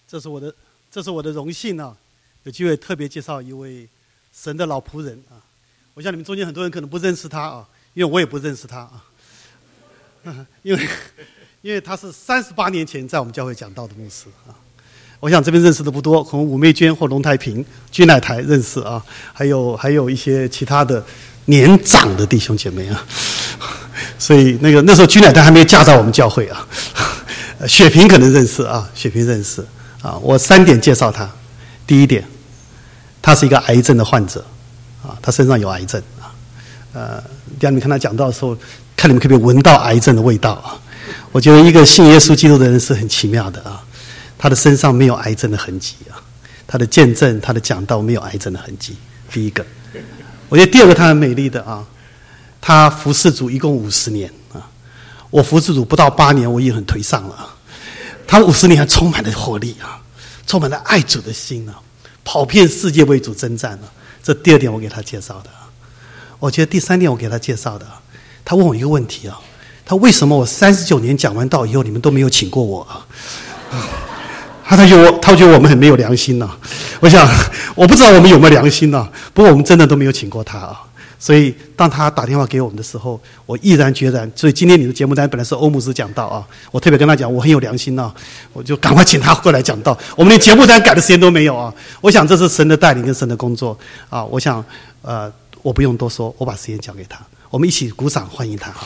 这是我的荣幸啊，有机会特别介绍一位神的老仆人啊。我想你们中间很多人可能不认识他啊，因为我也不认识他啊，因为他是38年前在我们教会讲道的牧师啊。我想这边认识的不多，可能武媚娟或龙太平、居乃台认识啊，还有一些其他的年长的弟兄姐妹啊。所以那时候居乃台还没有嫁到我们教会啊。雪萍可能认识啊，雪萍认识啊。我3点介绍他。第一点，他是一个癌症的患者啊，他身上有癌症啊。等下你看他讲到的时候，看你们可不可以闻到癌症的味道啊？我觉得一个信耶稣基督的人是很奇妙的啊。他的身上没有癌症的痕迹啊，他的见证、他的讲道没有癌症的痕迹。第一个，我觉得第二个他很美丽的啊，他服侍主一共50年啊，我服侍主不到8年，我已经很颓丧了啊。他50年还充满了活力啊，充满了爱主的心啊，跑遍世界为主征战啊。这第二点我给他介绍的啊。我觉得第3点我给他介绍的啊，他问我一个问题啊，他为什么我39年讲完道以后，你们都没有请过我啊？他觉得我们很没有良心啊。我想我不知道我们有没有良心啊，不过我们真的都没有请过他啊。所以当他打电话给我们的时候，我毅然决然。所以今天你的节目单本来是欧牧师讲道啊，我特别跟他讲我很有良心啊，我就赶快请他过来讲道。我们连节目单改的时间都没有啊。我想这是神的带领跟神的工作啊。我想我不用多说，我把时间交给他，我们一起鼓掌欢迎他。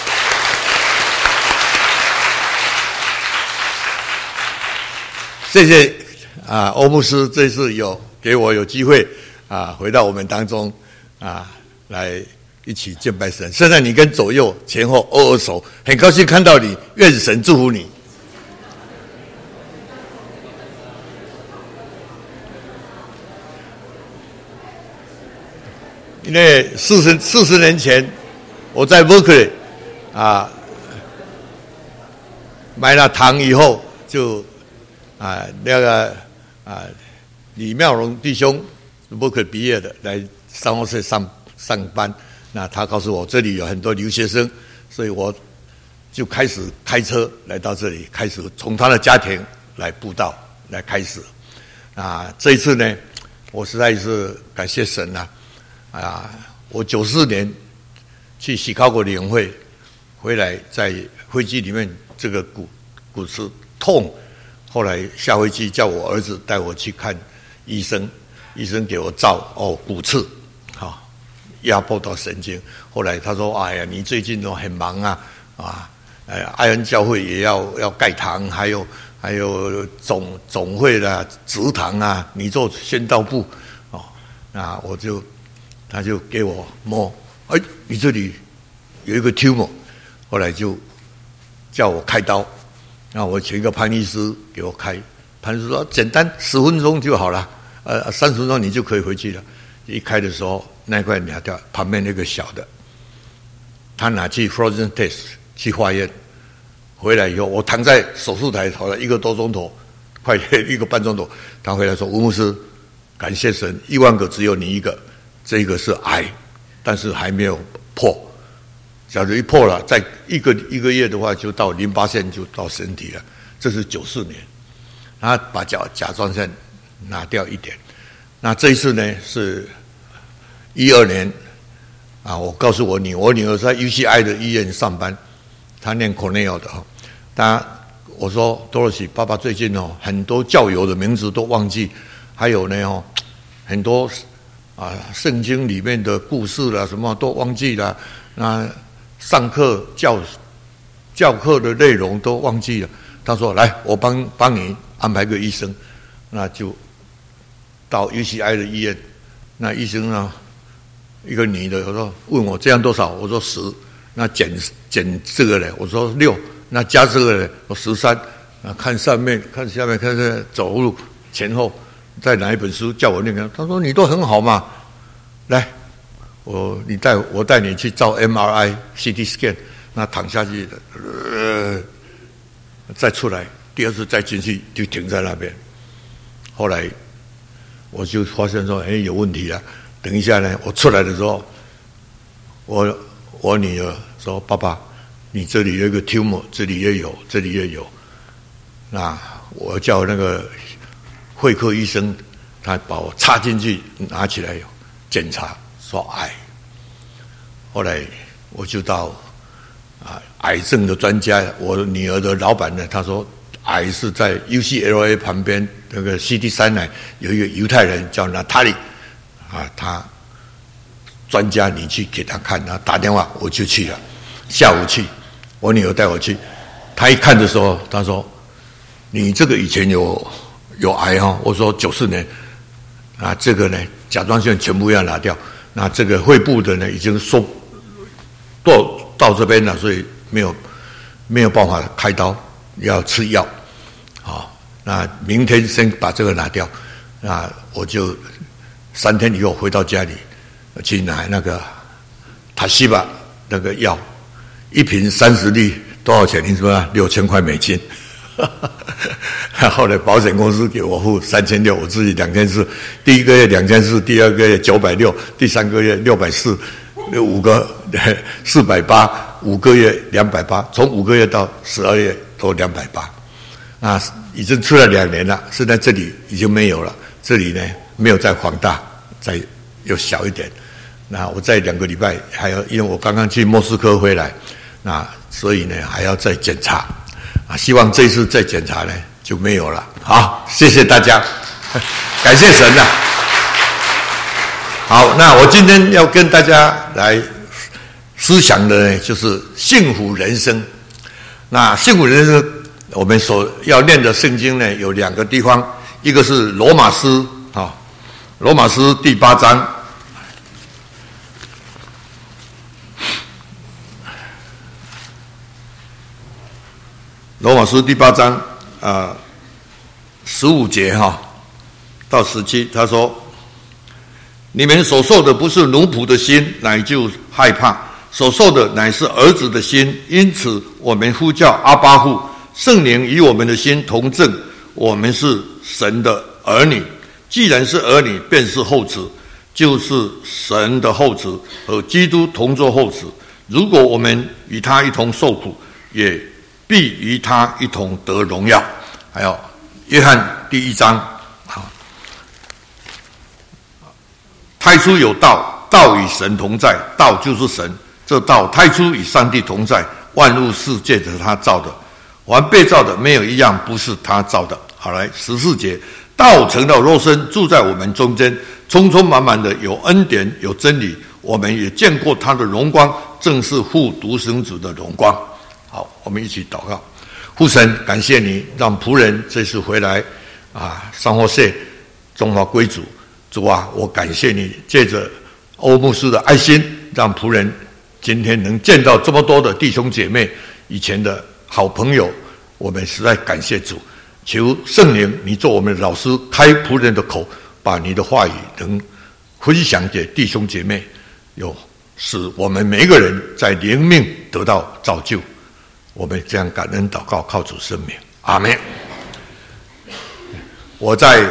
谢谢欧牧师这次给我有机会回到我们当中来一起敬拜神。现在你跟左右前后握握手，很高兴看到你，愿神祝福你。因为40年前我在 Berkeley 买了堂以后就李妙荣弟兄 Berkeley 毕业的来商务社上班，那他告诉我这里有很多留学生，所以我就开始开车来到这里，开始从他的家庭来布道来开始。这一次呢，我实在是感谢神我94年去西考国联会回来，在飞机里面这个骨刺痛。后来下飞机叫我儿子带我去看医生，医生给我照骨刺，压迫到神经。后来他说：“哎呀，你最近都很忙爱恩教会也要盖堂，还有总会的植堂你做宣道部他就给我摸，你这里有一个 tumor， 后来就叫我开刀。”我请一个潘医师给我开，潘医师说简单10分钟就好了，30分钟你就可以回去了。一开的时候那块拿掉，旁边那个小的，他拿去 frozen test 去化验，回来以后我躺在手术台躺了1个多钟头，快1个半钟头。他回来说：“吴牧师，感谢神，1万个只有你一个，这个是癌，但是还没有破。假如一破了，在一个月的话，就到淋巴腺就到身体了。这是94年，他把甲状腺拿掉1点。那这一次呢是12年我告诉我女儿在 UCI 的医院上班，她念 Cornell 的我说多萝西，爸爸最近很多教友的名字都忘记，还有呢很多圣经里面的故事啦什么都忘记了。那上课教课的内容都忘记了。他说：“来，我帮你安排个医生。”那就到 UCI 的医院。那医生呢，一个女的，我说问我这样多少？我说10。那减这个呢？我说6。那加这个呢？我13。看上面，看下面，看这走路前后，再拿一本书叫我念。他说你都很好嘛，来。我带你去照 MRI、CT scan， 那躺下去再出来，第2次再进去就停在那边。后来我就发现说，有问题了。等一下呢，我出来的时候，我女儿说：“爸爸，你这里有一个 tumor， 这里也有，这里也有。”那我叫那个会科医生，他把我插进去，拿起来检查，说癌。后来我就到癌症的专家，我女儿的老板呢，他说癌是在 UCLA 旁边那个 CD3呢，有一个犹太人叫娜塔莉他专家，你去给他看，他打电话我就去了，下午去，我女儿带我去，他一看的时候，他说你这个以前有癌我说94年这个呢甲状腺全部要拿掉，那这个肺部的呢已经到这边了，所以没有办法开刀，要吃药那明天先把这个拿掉，那我就3天以后回到家里去拿那个塔西巴那个药，一瓶30粒多少钱？你知道吗？6000块美金。后来保险公司给我付3600，我自己2400，第一个月2400，第二个月960，第三个月640，五个480， 5个月280，从5个月到12月都280。已经吃了2年了，现在这里已经没有了，这里呢没有再放大，再又小一点。那我在2个礼拜还要，因为我刚刚去莫斯科回来，那所以呢还要再检查希望这次再检查呢就没有了。好，谢谢大家，感谢神啊。好，那我今天要跟大家来思想的呢就是幸福人生。那幸福人生我们所要念的圣经呢有2个地方，一个是罗马书罗马书第8章，罗马书第8章15节到17，他说：你们所受的不是奴仆的心，乃就害怕；所受的乃是儿子的心，因此我们呼叫阿爸父。圣灵与我们的心同证，我们是神的儿女。既然是儿女，便是后子，就是神的后子，和基督同作后子。如果我们与他一同受苦，也必与他一同得荣耀。还有约翰第1章太初有道，道与神同在，道就是神。这道太初与上帝同在，万物是借着他造的，凡被造的没有一样不是他造的。好，来14节，道成了肉身，住在我们中间，充充满满的有恩典有真理。我们也见过他的荣光，正是父独生子的荣光。好，我们一起祷告。父神，感谢你让仆人这次回来三和社中华归主。主啊，我感谢你借着欧牧师的爱心，让仆人今天能见到这么多的弟兄姐妹，以前的好朋友，我们实在感谢主。求圣灵你做我们的老师，开仆人的口，把你的话语能分享给弟兄姐妹，使我们每一个人在灵命得到造就。我们这样感恩祷告，靠主圣名，阿们。我在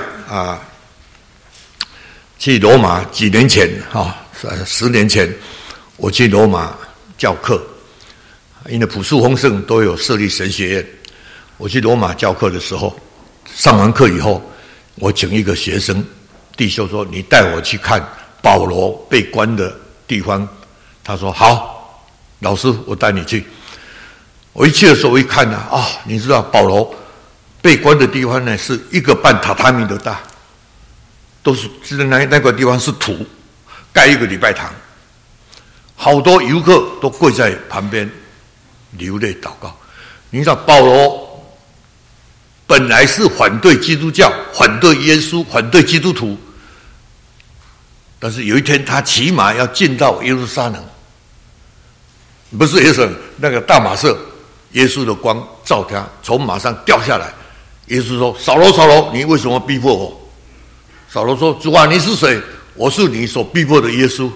去罗马几年前10年前，我去罗马教课，因为普世丰盛都有设立神学院。我去罗马教课的时候，上完课以后，我请一个学生弟兄说：“你带我去看保罗被关的地方。”他说：“好，老师，我带你去。”我一去的时候，我一看你知道保罗被关的地方呢，是1个半榻榻米的大，都是那个地方是土，盖一个礼拜堂，好多游客都跪在旁边流泪祷告。你知道保罗本来是反对基督教，反对耶稣，反对基督徒，但是有一天他骑马要进到耶路撒冷，不是耶稣那个大马色，耶稣的光照他，从马上掉下来。耶稣说：“扫罗，扫罗，你为什么逼迫我？”扫罗说：“主啊，你是谁？”“我是你所逼迫的耶稣。”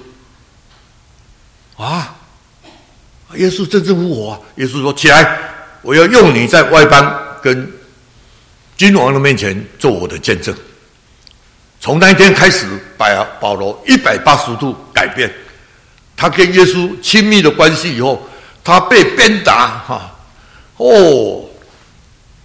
耶稣真正复活耶稣说：“起来，我要用你在外邦跟君王的面前做我的见证。”从那一天开始，保罗180度改变。他跟耶稣亲密的关系以后，他被鞭打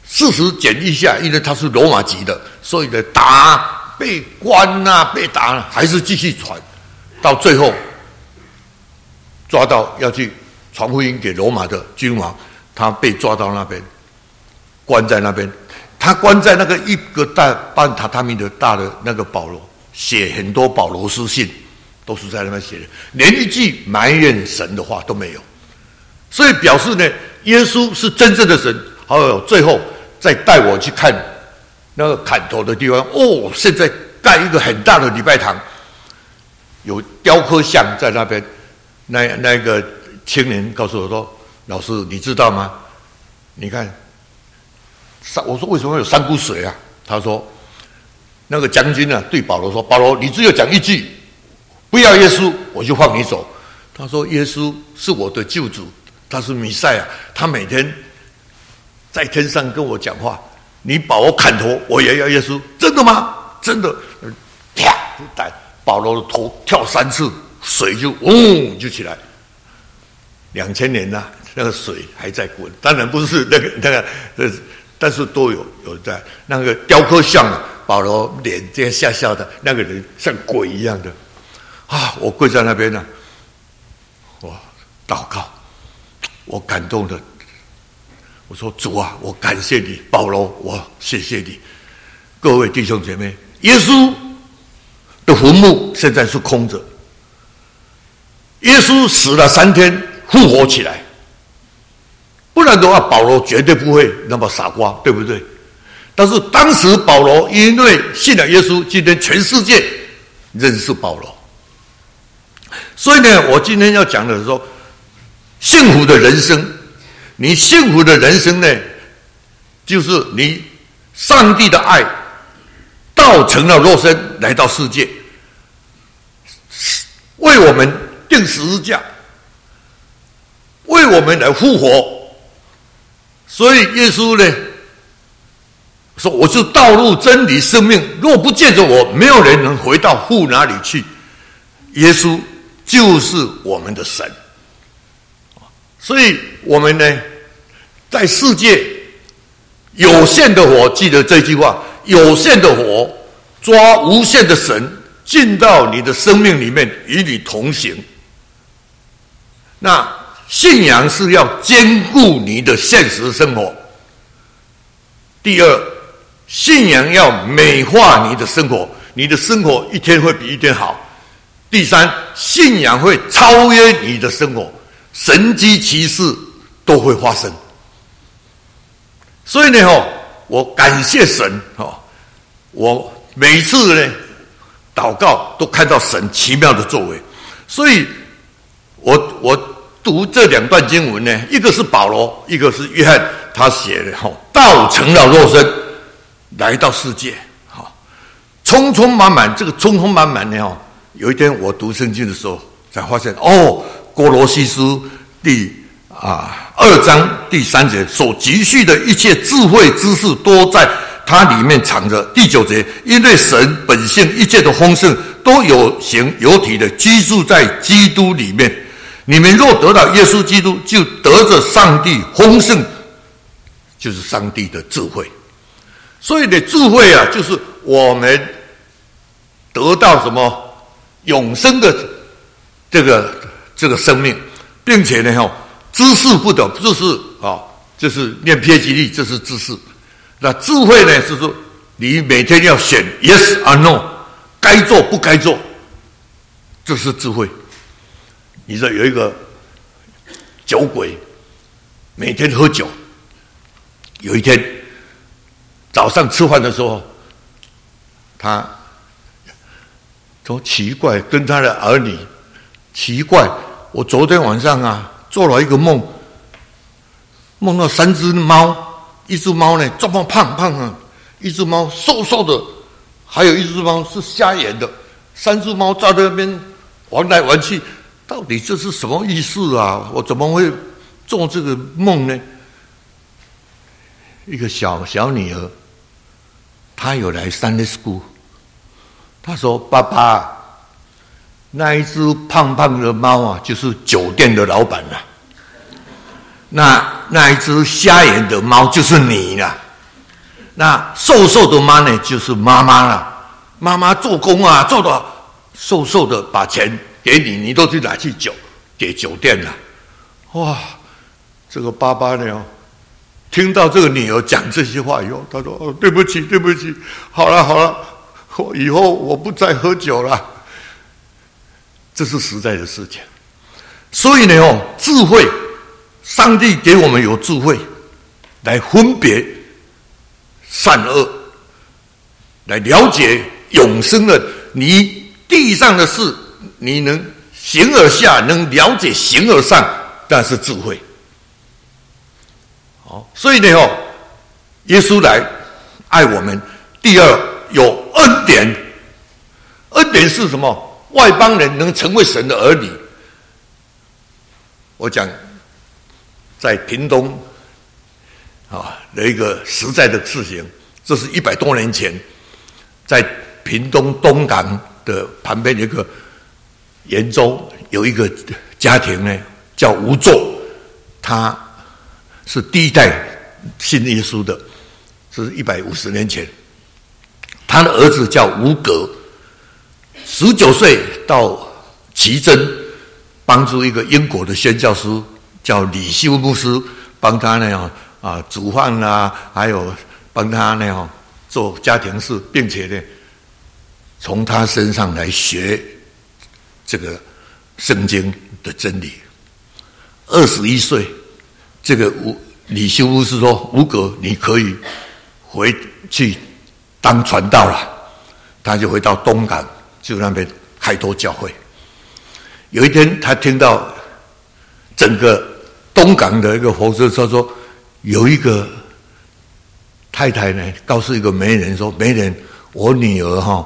40减1下，因为他是罗马籍的，所以呢打被关啊，被打还是继续传，到最后抓到要去传福音给罗马的君王，他被抓到那边，关在那边。他关在那个一个大半榻榻米的大的那个保罗，写很多保罗书信，都是在那边写的，连一句埋怨神的话都没有。所以表示呢，耶稣是真正的神。还有最后再带我去看那个砍头的地方，哦，现在盖一个很大的礼拜堂，有雕刻像在那边。那个青年告诉我说：“老师，你知道吗？你看，我说为什么有3股水啊？”他说：“那个将军啊，对保罗说，保罗，你只有讲一句，不要耶稣，我就放你走。”他说：“耶稣是我的救主，他是弥赛亚，他每天在天上跟我讲话。你把我砍头，我也要耶稣，真的吗？真的。”啪，保罗的头跳3次，水就就起来。2000年了，那个水还在滚，当然不是那个，但是都有在那个雕刻像啊，保罗脸这样笑笑的，那个人像鬼一样的啊！我跪在那边呢，我祷告，我感动的，我说主啊，我感谢你，保罗，我谢谢你，各位弟兄姐妹，耶稣的坟墓现在是空着，耶稣死了3天，复活起来。不然的话，保罗绝对不会那么傻瓜，对不对？但是当时保罗因为信了耶稣，今天全世界认识保罗。所以呢，我今天要讲的是说，幸福的人生，你幸福的人生呢，就是你上帝的爱道成了肉身来到世界，为我们钉十字架，为我们来复活。所以耶稣呢说：“我是道路、真理、生命，若不借着我，没有人能回到父哪里去。”耶稣就是我们的神。所以我们呢，在世界有限的火，记得这句话：有限的火抓无限的神进到你的生命里面，与你同行。那信仰是要兼顾你的现实生活。第二，信仰要美化你的生活，你的生活一天会比一天好。第三，信仰会超越你的生活，神迹奇事都会发生。所以呢，我感谢神，我每次呢祷告都看到神奇妙的作为。所以我读这2段经文呢，一个是保罗，一个是约翰，他写的道成了肉身来到世界，匆匆满满。这个匆匆满满呢，有一天我读圣经的时候才发现，哥罗西书第2章第3节所积蓄的一切智慧知识都在它里面藏着。第9节，因为神本性一切的丰盛都有形有体的居住在基督里面。你们若得到耶稣基督，就得着上帝丰盛，就是上帝的智慧。所以呢，智慧啊，就是我们得到什么永生的这个生命，并且呢，知识不等，知识就是念 PhD， 这是知识。那智慧呢，是说你每天要选 yes or no， 该做不该做，这是智慧。你说有一个酒鬼，每天喝酒，有一天早上吃饭的时候，他说奇怪，跟他的儿女奇怪，我昨天晚上做了一个梦，梦到3只猫，一只猫呢这么胖胖啊，一只猫瘦瘦的，还有一只猫是瞎眼的，3只猫在那边玩来玩去。到底这是什么意思啊？我怎么会做这个梦呢？一个小女儿，她有来 Sunday School， 她说：“爸爸，那一只胖胖的猫就是酒店的老板那一只瞎眼的猫就是你啦。” 那瘦瘦的妈呢，就是妈妈了。妈妈做工啊，做的瘦瘦的，把钱给你，你都去拿去给酒店了。哇，这个爸爸呢，听到这个女儿讲这些话以后，他说：“哦，对不起，对不起，好了，我以后我不再喝酒了。”这是实在的事情。所以呢，智慧，上帝给我们有智慧，来分别善恶，来了解永生的你地上的事，你能形而下，能了解形而上，但是智慧。好，所以呢，耶稣来爱我们。第二，有恩典。恩典是什么？外邦人能成为神的儿女。我讲在屏东的一个实在的事情，这是100多年前，在屏东东港的旁边有一个延州，有一个家庭呢，叫吴作，他是第一代信耶稣的，这是150年前。他的儿子叫吴格，19岁到奇珍，帮助一个英国的宣教师叫李修牧师，帮他呢煮饭啦，还有帮他呢做家庭事，并且呢从他身上来学这个圣经的真理。21岁，这个李修牧师说：“吴格，你可以回去当传道了。”他就回到东港，就那边开拓教会。有一天，他听到整个东港的一个火车说有一个太太呢，告诉一个媒人说：“媒人，我女儿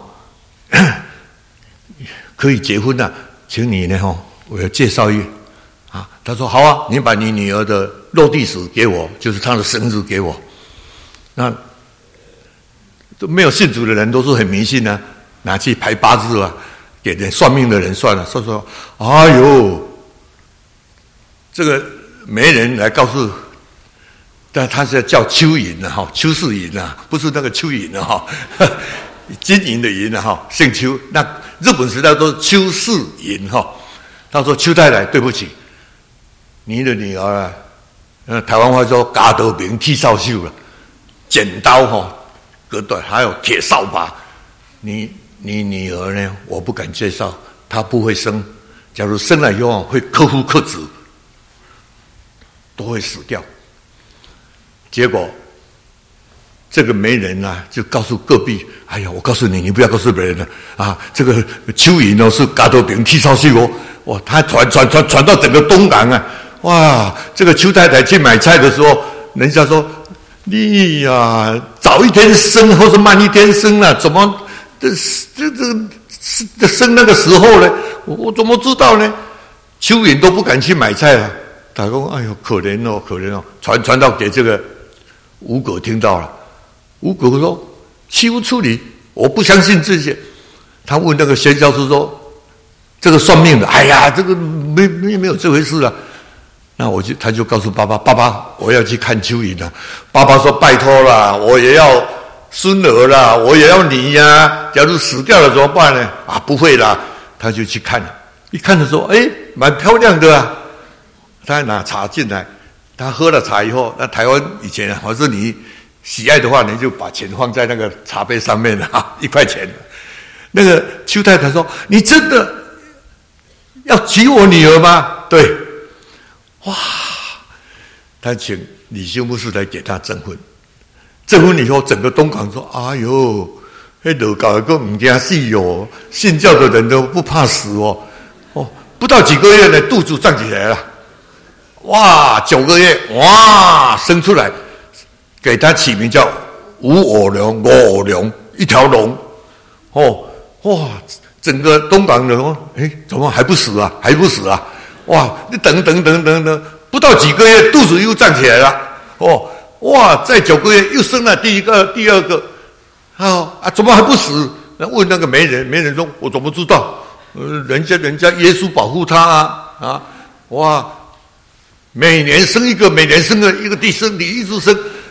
可以结婚了，请你呢我要介绍一个啊。”他说：“好啊，你把你女儿的落地史给我，就是她的生日给我。”那都没有信主的人都是很迷信啊，拿去排八字啊，给人算命的人算了，说，哎呦，这个媒人来告诉，但他是叫蚯蚓啊，邱世隐啊，不是那个蚯蚓啊，金银的银啊，姓邱。那日本时代都是邱世隐哈。他说：“邱太太，对不起，你的女儿啊，台湾话说嘎得名剃扫帚了，剪刀割断，还有铁扫把。你女儿呢？我不敢介绍，她不会生。假如生了以后会克夫克子，都会死掉。”结果这个媒人啊，就告诉隔壁：“哎呀，我告诉你，你不要告诉别人了啊！这个蚯蚓是嘎得名剃扫帚哦。”哇，他传到整个东港啊！哇，这个邱太太去买菜的时候，人家说：“你呀，早一天生或是慢一天生啊？怎么这生那个时候呢？我怎么知道呢？”蚯蚓都不敢去买菜了。他说：“哎呦，可怜哦，可怜哦！”传到给这个吴葛听到了。吴葛说：“邱处理，我不相信这些。”他问那个宣教师说：“这个算命的，哎呀，这个没有这回事啊。”那他就告诉爸爸：“爸爸，我要去看蚯蚓了。”爸爸说：“拜托啦，我也要孙儿啦，我也要你呀。假如死掉了怎么办呢？”啊，不会啦，他就去看了。一看的时候，哎，蛮漂亮的啊。他拿茶进来，他喝了茶以后，那台湾以前啊，或是你喜爱的话，你就把钱放在那个茶杯上面啊，1块钱。那个邱太太说：“你真的要娶我女儿吗？”对，哇！他请李修牧师来给他证婚。证婚以后，整个东港说：“哎呦，那老搞一个唔惊死哦，信教的人都不怕死哦。”哦，不到几个月呢，肚子胀起来了。哇，9个月，哇，生出来，给他起名叫吴偶龙，吴偶龙，一条龙。哦，哇！整个东港人说：“哎，怎么还不死啊？还不死啊？哇！你等，不到几个月，肚子又胀起来了。哦，哇！再9个月又生了第一个、第二个。怎么还不死？那问那个媒人说：“我怎么知道？人家耶稣保护他啊！哇！每年生一个，每年生一个，第生你一直生，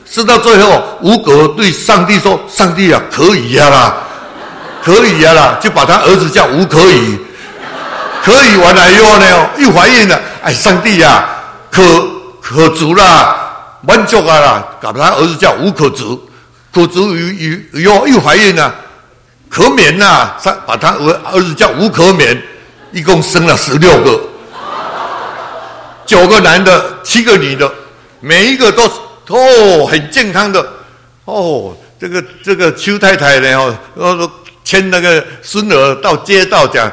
生到最后，吴葛对上帝说：“上帝啊，可以呀啦，可以呀啦。”就把他儿子叫吴可以，可以完了以后呢，又怀孕了。哎，上帝啊，可足啦，满足啊啦，把他儿子叫吴可足，可足以后又怀孕了，可免啦，把他儿子叫吴可免，一共生了16个，9个男的，7个女的，每一个都很健康的这个邱太太呢牵那个孙儿到街道讲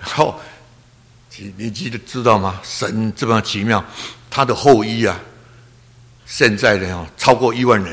你知道吗？神这么奇妙，他的后裔啊，现在呢超过1万人。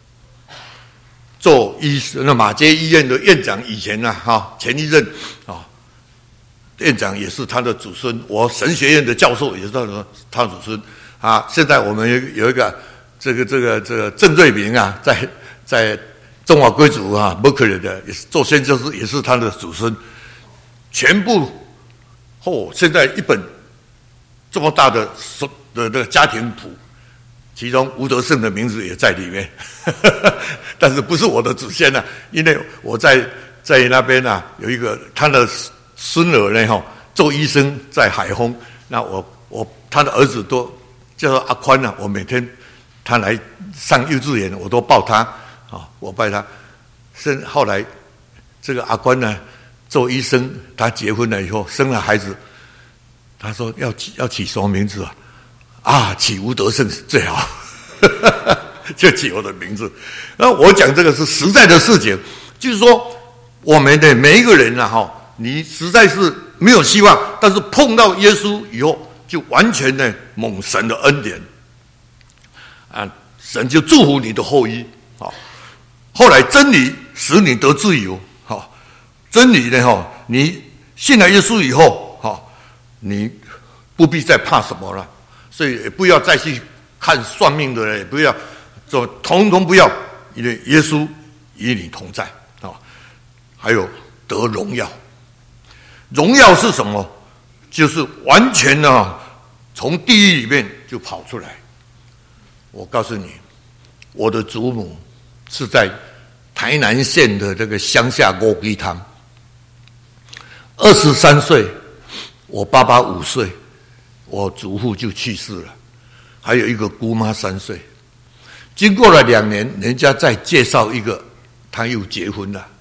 做那马偕医院的院长以前前一任院长也是他的祖孙，我神学院的教授也是他的祖孙现在我们有一个这个郑瑞明在中华贵族伯克利的也是做宣教师，也是他的祖孙，全部现在一本这么大的家庭谱，其中吴德胜的名字也在里面，但是不是我的祖先因为我在那边有一个他的孙儿呢做医生在海丰，那他的儿子都叫做阿宽我每天他来上幼稚园我都抱他我拜他。后来这个阿宽呢做医生，他结婚了以后生了孩子，他说要起什么名字起吴德胜最好，就起我的名字。那我讲这个是实在的事情，就是说我们的每一个人你实在是没有希望，但是碰到耶稣以后，就完全的蒙神的恩典神就祝福你的后裔后来真理使你得自由真理呢你信了耶稣以后你不必再怕什么了，所以也不要再去看算命的人，也不要统统不要，因为耶稣与你同在还有得荣耀。荣耀是什么？就是完全从地狱里面就跑出来。我告诉你，我的祖母是在台南县的这个乡下五基塘，23岁，我爸爸5岁，我祖父就去世了，还有一个姑妈3岁。经过了2年，人家再介绍一个，他又结婚了，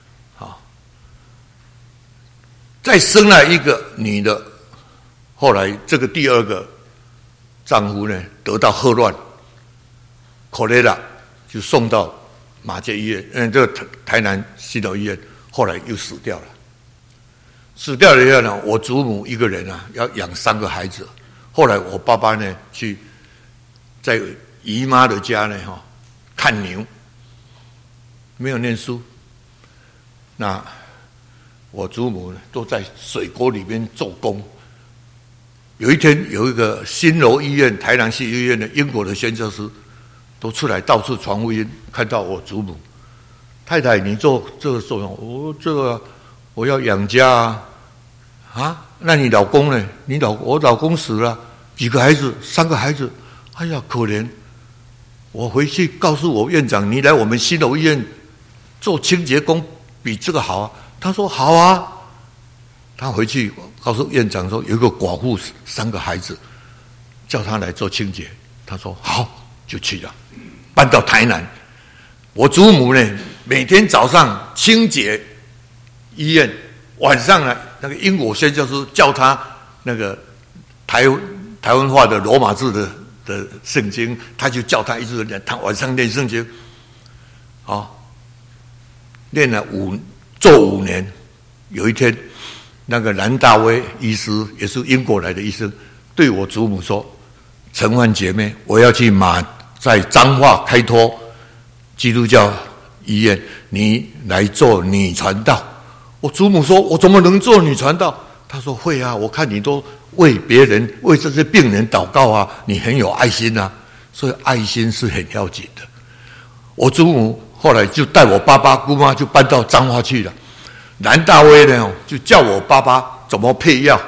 再生了一个女的。后来这个第2个丈夫呢得到霍乱 ，cholera 就送到马偕医院，这个台南西斗医院，后来又死掉了。死掉了以后呢，我祖母一个人要养3个孩子。后来我爸爸呢去在姨妈的家呢看牛，没有念书。那我祖母呢都在水沟里面做工。有一天有一个新楼医院、台南市医院的英国的宣教师都出来到处传福音，看到我祖母，太太你做这个做什么？我这个我要养家那你老公呢？我老公死了，几个孩子？3个孩子，哎呀可怜。我回去告诉我院长，你来我们新楼医院做清洁工比这个好他说好他回去告诉院长说有一个寡妇3个孩子，叫他来做清洁。他说好，就去了，搬到台南。我祖母呢每天早上清洁医院，晚上呢那个英国宣教师叫他那个台湾话的罗马字的圣经，他就叫他一直他晚上念圣经念了做5年。有一天那个兰大威医师也是英国来的医生，对我祖母说：陈焕姐妹，我要去在彰化开拓基督教医院，你来做女传道。我祖母说：我怎么能做女传道？他说：会我看你都为别人为这些病人祷告你很有爱心所以爱心是很要紧的。我祖母后来就带我爸爸姑妈就搬到彰化去了。南大威呢就叫我爸爸怎么配药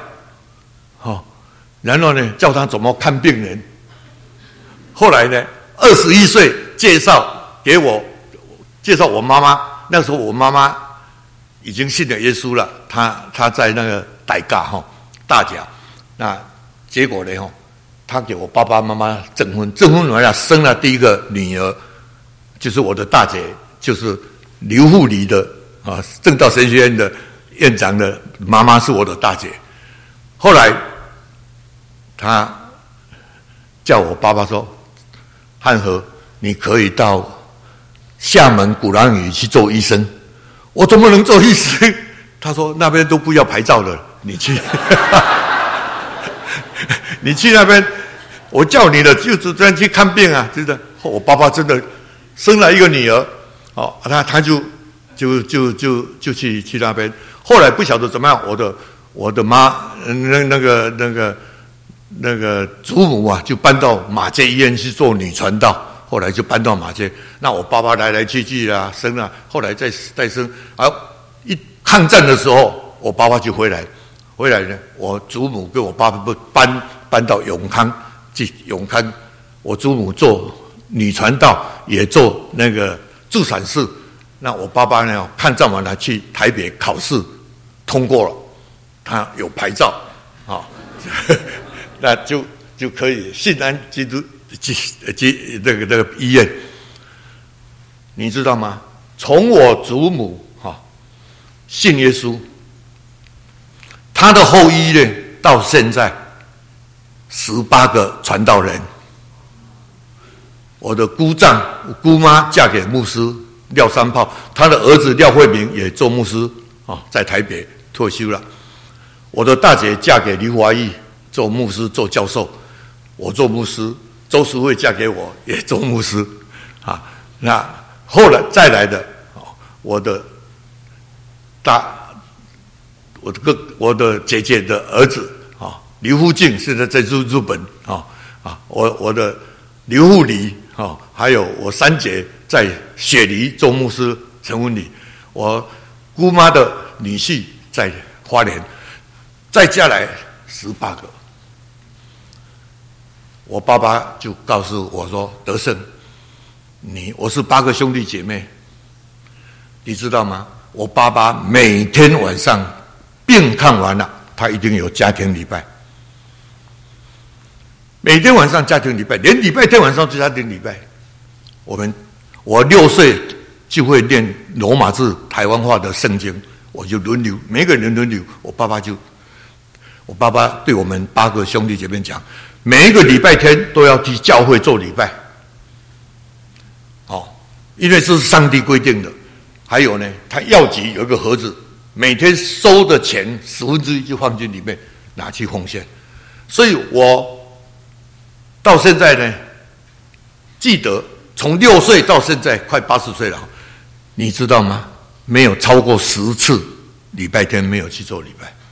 然后呢叫他怎么看病人。后来呢21岁介绍我妈妈。那时候我妈妈已经信了耶稣了，她在那个大甲，那结果呢她给我爸爸妈妈证婚完了，生了第一个女儿，就是我的大姐，就是刘护理的正道神学院的院长的妈妈是我的大姐。后来她叫我爸爸说：“汉和，你可以到厦门鼓浪屿去做医生。”我怎么能做医生？他说那边都不要牌照了，你去，你去那边，我叫你的就是这样去看病啊，真的。我爸爸真的生了一个女儿，他就去那边。后来不晓得怎么样，我的妈那个祖母啊，就搬到马偕医院去做女传道。后来就搬到马偕，那我爸爸来去啊，生了，后来再生，一抗战的时候，我爸爸就回来呢，我祖母跟我爸爸搬到永康去，我祖母做女传道，也做那个助产士。那我爸爸呢，抗战完了去台北考试，通过了，他有牌照那就可以信安基督那个医院。你知道吗？从我祖母信耶稣，他的后裔呢，到现在18个传道人。我的姑妈嫁给牧师廖三炮，他的儿子廖慧明也做牧师在台北退休了。我的大姐嫁给黎华义，做牧师做教授，我做牧师。周淑慧嫁给我，也做牧师那后来再来的我的姐姐的儿子刘福进，现在在日本我的刘护理还有我三姐在雪梨做牧师陈文礼，我姑妈的女婿在花莲，再加来18个。我爸爸就告诉我说：“德胜，我是8个兄弟姐妹，你知道吗？我爸爸每天晚上病看完了，他一定有家庭礼拜。每天晚上家庭礼拜，连礼拜天晚上就家庭礼拜。我6岁就会念罗马字台湾话的圣经，我就轮流，每个人轮流。我爸爸对我们8个兄弟姐妹讲。”每一个礼拜天都要去教会做礼拜，因为这是上帝规定的。还有呢，他药局有一个盒子，每天收的钱1/10就放进里面，拿去奉献。所以我到现在呢，记得从6岁到现在快80岁了，你知道吗？没有超过10次礼拜天没有去做礼拜。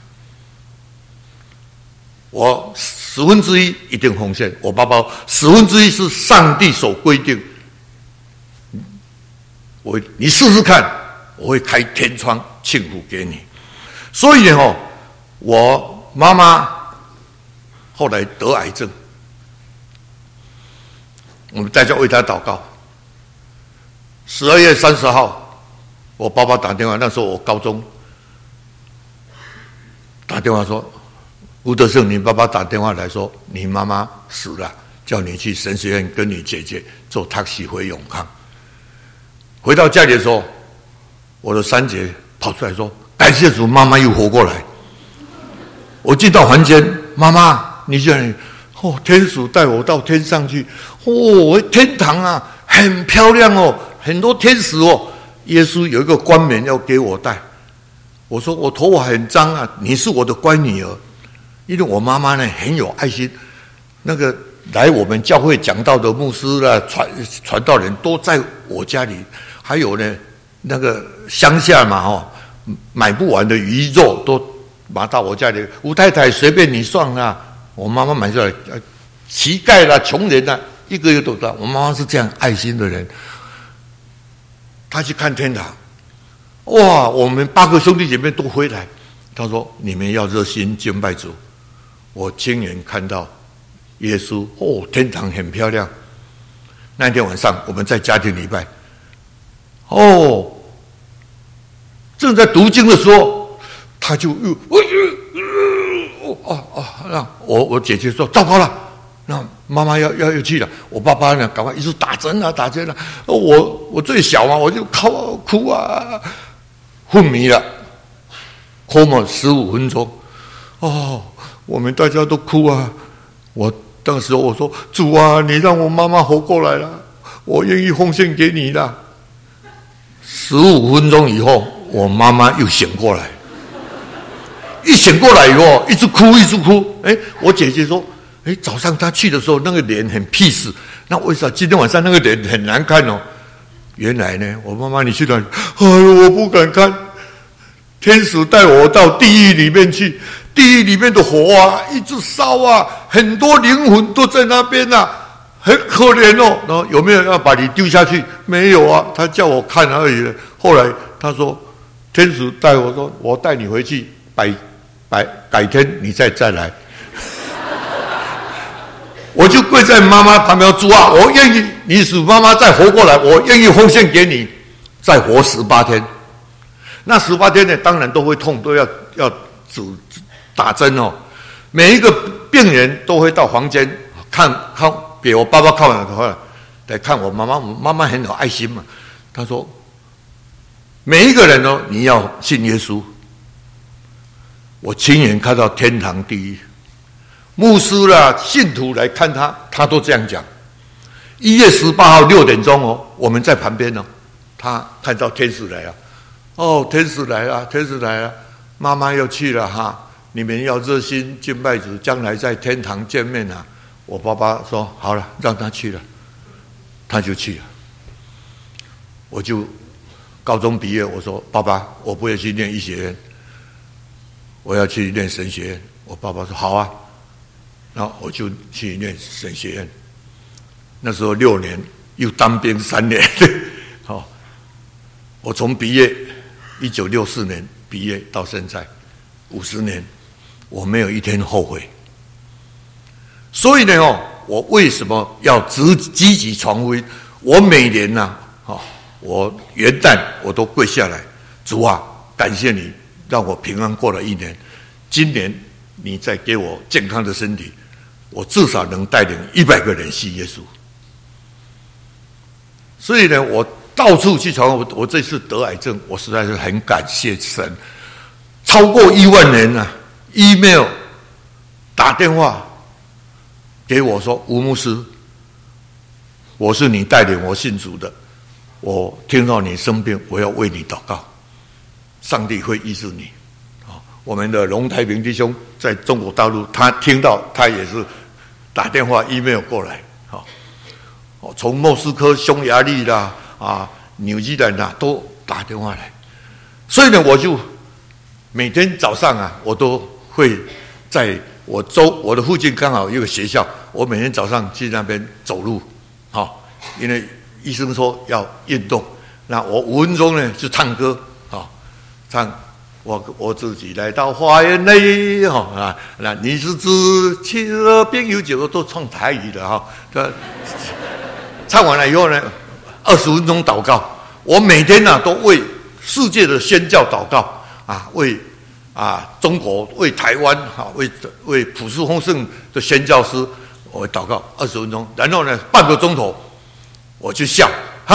我1/10一定奉献，我爸爸1/10是上帝所规定。你试试看，我会开天窗庆福给你。所以呢，我妈妈后来得癌症，我们大家为她祷告。12月30号，我爸爸打电话，那时候我高中，打电话说。吴德胜，你爸爸打电话来说，你妈妈死了，叫你去神学院跟你姐姐坐 taxi 回永康。回到家里的时候，我的三姐跑出来说：“感谢主，妈妈又活过来。”我进到房间，妈妈，你这里天主带我到天上去，天堂啊，很漂亮很多天使耶稣有一个冠冕要给我戴。我说我头发很脏啊，你是我的乖女儿。因为我妈妈呢很有爱心，那个来我们教会讲道的牧师啦、传道人都在我家里，还有呢那个乡下嘛买不完的鱼肉都拿到我家里。吴太太随便你算啊，我妈妈买出来，乞丐啦、穷人啦，一个月都到。我妈妈是这样爱心的人，她去看天堂，我们8个兄弟姐妹都回来，她说你们要热心敬拜主。我亲眼看到耶稣天堂很漂亮。 那天晚上我们在家庭礼拜，正在读经的时候，他就那我姐姐说糟糕了，那妈妈要去了，我爸爸呢赶快一直打针啊，我最小嘛，我就哭啊，昏迷了，哭了15分钟，我们大家都哭啊，当时我说主啊，你让我妈妈活过来了，我愿意奉献给你了。15分钟以后，我妈妈又醒过来，一醒过来以后一直哭。我姐姐说，早上她去的时候那个脸很peace，那为啥今天晚上那个脸很难看哦？原来呢，我妈妈你去哪里？我不敢看，天使带我到地狱里面去，地狱里面的火啊一直烧啊，很多灵魂都在那边啊，很可怜哦。然后有没有要把你丢下去？没有啊，他叫我看而已。后来他说，天使带我说，我带你回去，改天你再来。我就跪在妈妈旁边，主啊，我愿意，你使妈妈再活过来，我愿意奉献给你，再活18天。那18天呢，当然都会痛，都要打针哦。每一个病人都会到房间看，给我爸爸看完的话，来看我妈妈。我妈妈很有爱心嘛，她说每一个人哦，你要信耶稣。我亲眼看到天堂地狱，牧师啦、信徒来看他都这样讲。1月18号6点钟哦，我们在旁边哦，他看到天使来了，天使来了，妈妈要去了哈，你们要热心敬拜主，将来在天堂见面啊。我爸爸说好了，让他去了，他就去了。我就高中毕业，我说爸爸，我不要去念医学院，我要去念神学院。我爸爸说好啊，然后我就去念神学院。那时候6年，又当兵3年。我从毕业1964年毕业到现在50年，我没有一天后悔。所以呢，我为什么要积极传福音？我每年呢，我元旦我都跪下来，主啊，感谢你让我平安过了1年，今年你再给我健康的身体，我至少能带领100个人信耶稣。所以呢，我到处去传。我这次得癌症，我实在是很感谢神，超过1万人啊 ，email 打电话给我说，吴牧师，我是你带领我信主的，我听到你生病，我要为你祷告，上帝会医治你。我们的龙台平弟兄在中国大陆，他听到他也是打电话 email 过来，从莫斯科、匈牙利啦纽西兰啦都打电话来。所以呢，我就每天早上啊，我都会在我的附近刚好有个学校，我每天早上去那边走路，因为医生说要运动，那我5分钟呢就唱歌，唱我自己来到花园内，那你是知亲热边有酒，都唱台语的唱完了以后呢，20分钟祷告。我每天都为世界的宣教祷告为中国、为台湾为普世丰盛的宣教师，我祷告20分钟，然后呢半个钟头我就笑，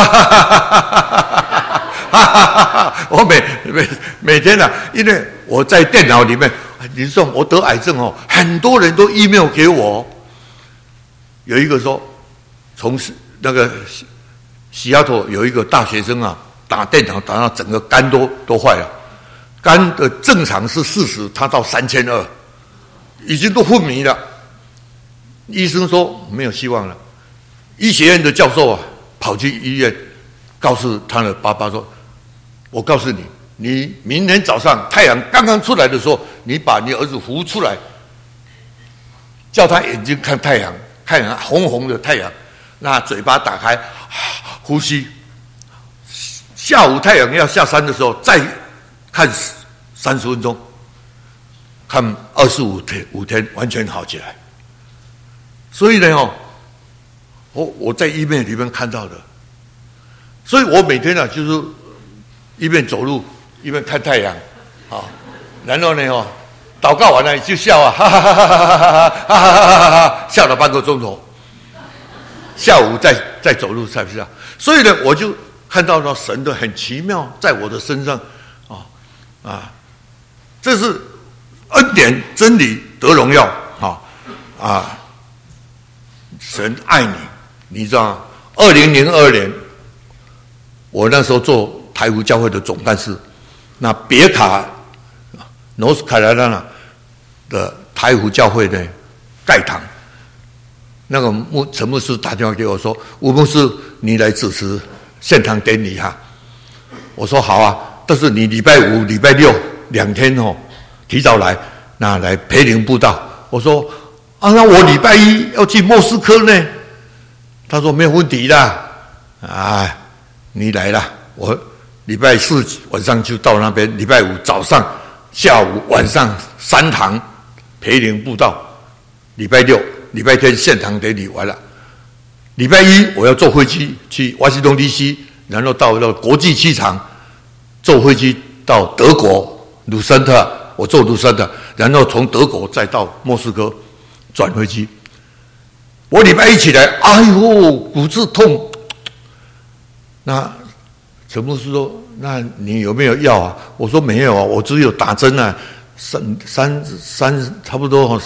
我每天因为我在电脑里面，你说我得癌症很多人都 email 给我，有一个说从那个西雅图有一个大学生打电脑打到整个肝都坏了，肝的正常是40，他到3200，已经都昏迷了。医生说没有希望了。医学院的教授跑去医院，告诉他的爸爸说：“我告诉你，你明天早上太阳刚刚出来的时候，你把你儿子扶出来，叫他眼睛看太阳，看红红的太阳，那嘴巴打开，呼吸。下午太阳要下山的时候，再看30分钟，看25天完全好起来。所以呢， 我在医院里面看到的，所以我每天啊就是一边走路一边看太阳，然后呢祷告完了就笑啊，哈哈哈哈哈哈哈哈哈哈，笑了半个钟头，下午再走路才不是啊？所以呢，我就看到了神的很奇妙在我的身上，这是恩典真理得荣耀，神爱你，你知道吗？2002年，我那时候做台湖教会的总干事，那别卡North Carolina的台湖教会的盖堂，那个陈牧师打电话给我说：“吴牧师，你来主持献堂典礼哈。”我说：“好啊，但是你礼拜五、礼拜六2天提早来，那来培灵布道。”我说：“那我礼拜一要去莫斯科呢。”他说：“没有问题的，你来了，我礼拜四晚上就到那边，礼拜五早上、下午、晚上3堂培灵布道，礼拜六、礼拜天献堂典礼完了，礼拜一我要坐飞机去华盛顿 DC， 然后到那个国际机场坐飞机到德国卢森特，我坐卢森特，然后从德国再到莫斯科转飞机。我礼拜一起来，哎呦，骨质痛。那陈牧师说：“那你有没有药啊？”我说：“没有啊，我只有打针啊，差不多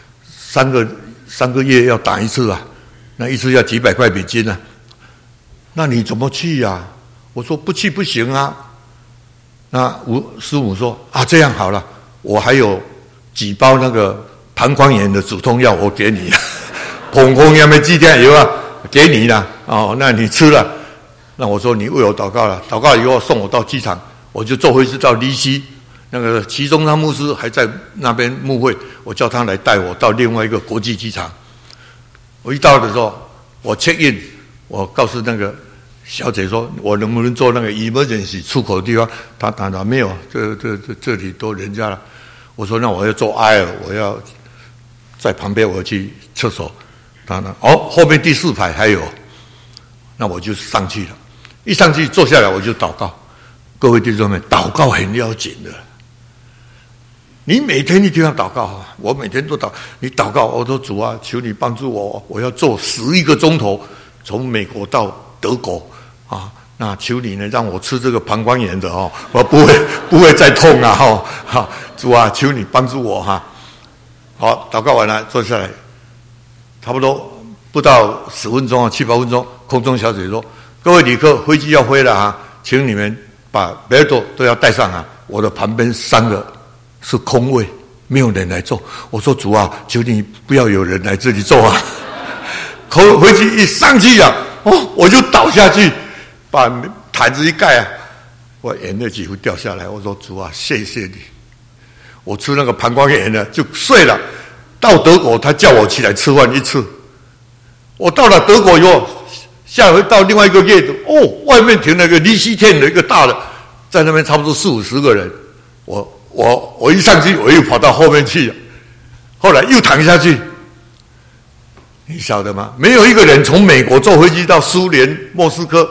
3个月要打一次啊，那一次要几百块美金啊。那你怎么去啊？”我说：“不去不行啊。”那师母说：“这样好了，我还有几包那个膀胱炎的止痛药，我给你。膀胱炎的剂量有啊，给你了。那你吃了。”那我说：“你为我祷告了，祷告以后送我到机场，我就坐飞机到利西。那个齐中山牧师还在那边牧会，我叫他来带我到另外一个国际机场。我一到的时候，我 check in， 我告诉那个小姐说，我能不能坐那个 emergency 出口的地方？她打没有，这里都人家了。我说那我要坐 aisle， 我要在旁边，我要去厕所。后面第4排还有，那我就上去了。一上去坐下来，我就祷告。各位弟兄们，祷告很要紧的。你每天一定要祷告啊！我每天都你祷告，我说主啊，求你帮助我，我要坐11个钟头从美国到德国啊！那求你呢，让我吃这个膀胱炎的我不会再痛啊！好，主啊，求你帮助我哈！好，祷告完了，坐下来，差不多不到10分钟7、8分钟，空中小姐说：“各位旅客，飞机要飞了哈，请你们把 belt 都要带上啊！我的旁边3个是空位，没有人来坐。”我说：“主啊，求你不要有人来这里坐啊！”飞机一上去啊，我就倒下去，把毯子一盖啊，我眼泪几乎掉下来。我说：“主啊，谢谢你！我吃那个膀胱炎呢，就睡了。到德国，他叫我起来吃饭1次。我到了德国以后，下回到另外一个夜子，外面停了一个利希天的一个大的，在那边差不多40、50个人。我一上去，我又跑到后面去了，后来又躺下去。你晓得吗？没有一个人从美国坐飞机到苏联莫斯科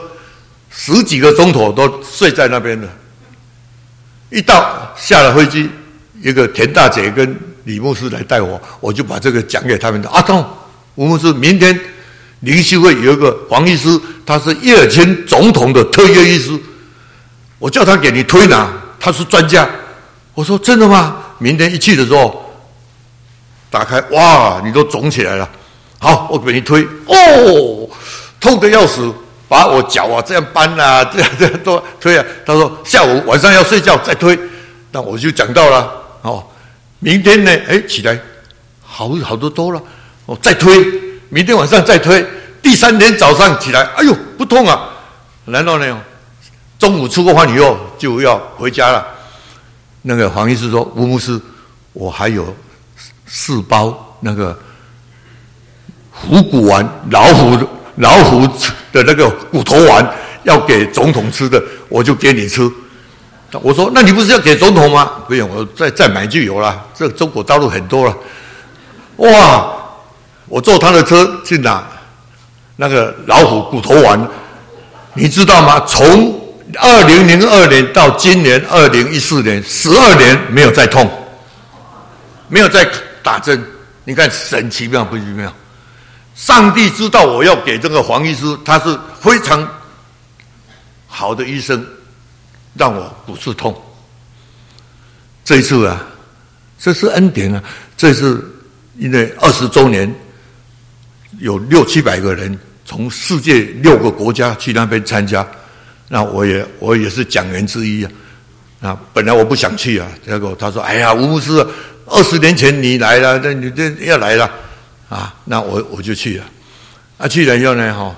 10几个钟头都睡在那边的。一到下了飞机，一个田大姐跟李牧师来带我，我就把这个讲给他们的。吴牧师，明天灵修会有一个黄医师，他是叶尔钦总统的特约医师，我叫他给你推拿，他是专家。我说真的吗？明天一去的时候，打开，哇，你都肿起来了。好，我给你推，痛得要死，把我脚啊这样搬啊，这样都推啊。他说下午晚上要睡觉再推，那我就讲到了。明天呢，起来好多了，再推，明天晚上再推，第3天早上起来，哎呦不痛啊。然后呢，中午吃过饭以后就要回家了。那个黄医师说：“吴牧师，我还有4包那个虎骨丸，老虎的那个骨头丸，要给总统吃的，我就给你吃。”我说：“那你不是要给总统吗？”不用，我再买就有了。这中国大陆很多了。哇！我坐他的车去拿那个老虎骨头丸，你知道吗？从2002年到今年2014年，12年没有再痛，没有再打针。你看神奇妙不奇妙？上帝知道我要给这个黄医师，他是非常好的医生，让我不是痛。这一次啊，这是恩典啊！这次因为20周年，有600-700个人从世界6个国家去那边参加，那我也是讲员之一啊。啊，本来我不想去啊，结果他说：“哎呀，吴牧师，20年前你来了，那你这要来了啊？”那我就去了。啊，去了以后呢，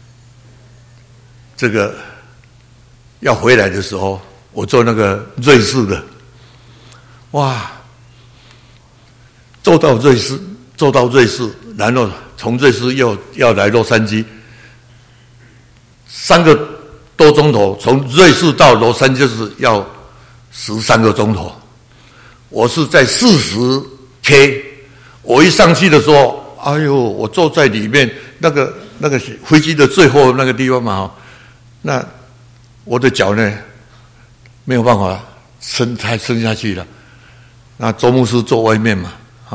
这个要回来的时候，我坐那个瑞士的，哇，坐到瑞士，然后从瑞士又要来洛杉矶，3个多钟头，从瑞士到洛杉矶是要13个钟头。我是在40K， 我一上去的时候，哎呦，我坐在里面那个飞机的最后那个地方嘛，那我的脚呢没有办法撑下去了。那周牧师坐外面嘛，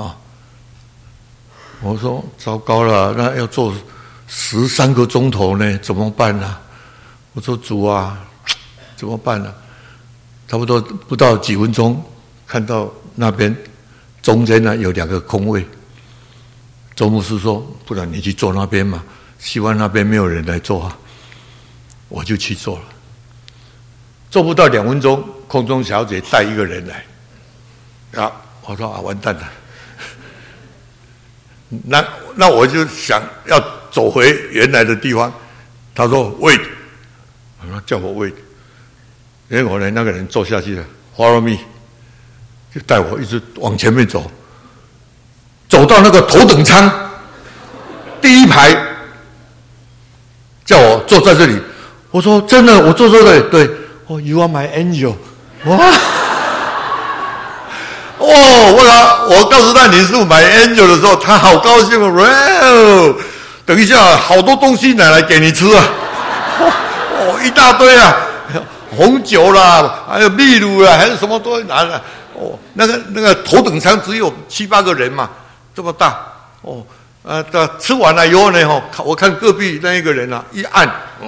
我说糟糕了，那要坐13个钟头呢，怎么办呢？我说主啊，怎么办呢？差不多不到几分钟，看到那边中间呢有2个空位。周牧师说：“不然你去坐那边嘛，希望那边没有人来坐啊。”我就去坐了，坐不到2分钟，空中小姐带一个人来，啊，我说啊，完蛋了。那我就想要走回原来的地方，他说 wait， 我说叫我 wait， 结果呢那个人坐下去了 ，follow me， 就带我一直往前面走，走到那个头等舱第一排，叫我坐在这里。我说真的，我坐这里，对，哦 ，You are my angel， 哇。我告诉他你是 my angel 的时候，他好高兴哦！哇，等一下，好多东西拿来给你吃啊！一大堆啊，红酒啦，还有秘鲁啦，还有什么东西拿来？那个头等舱只有7-8个人嘛，这么大吃完了以后呢，我看隔壁那一个人啊，一按，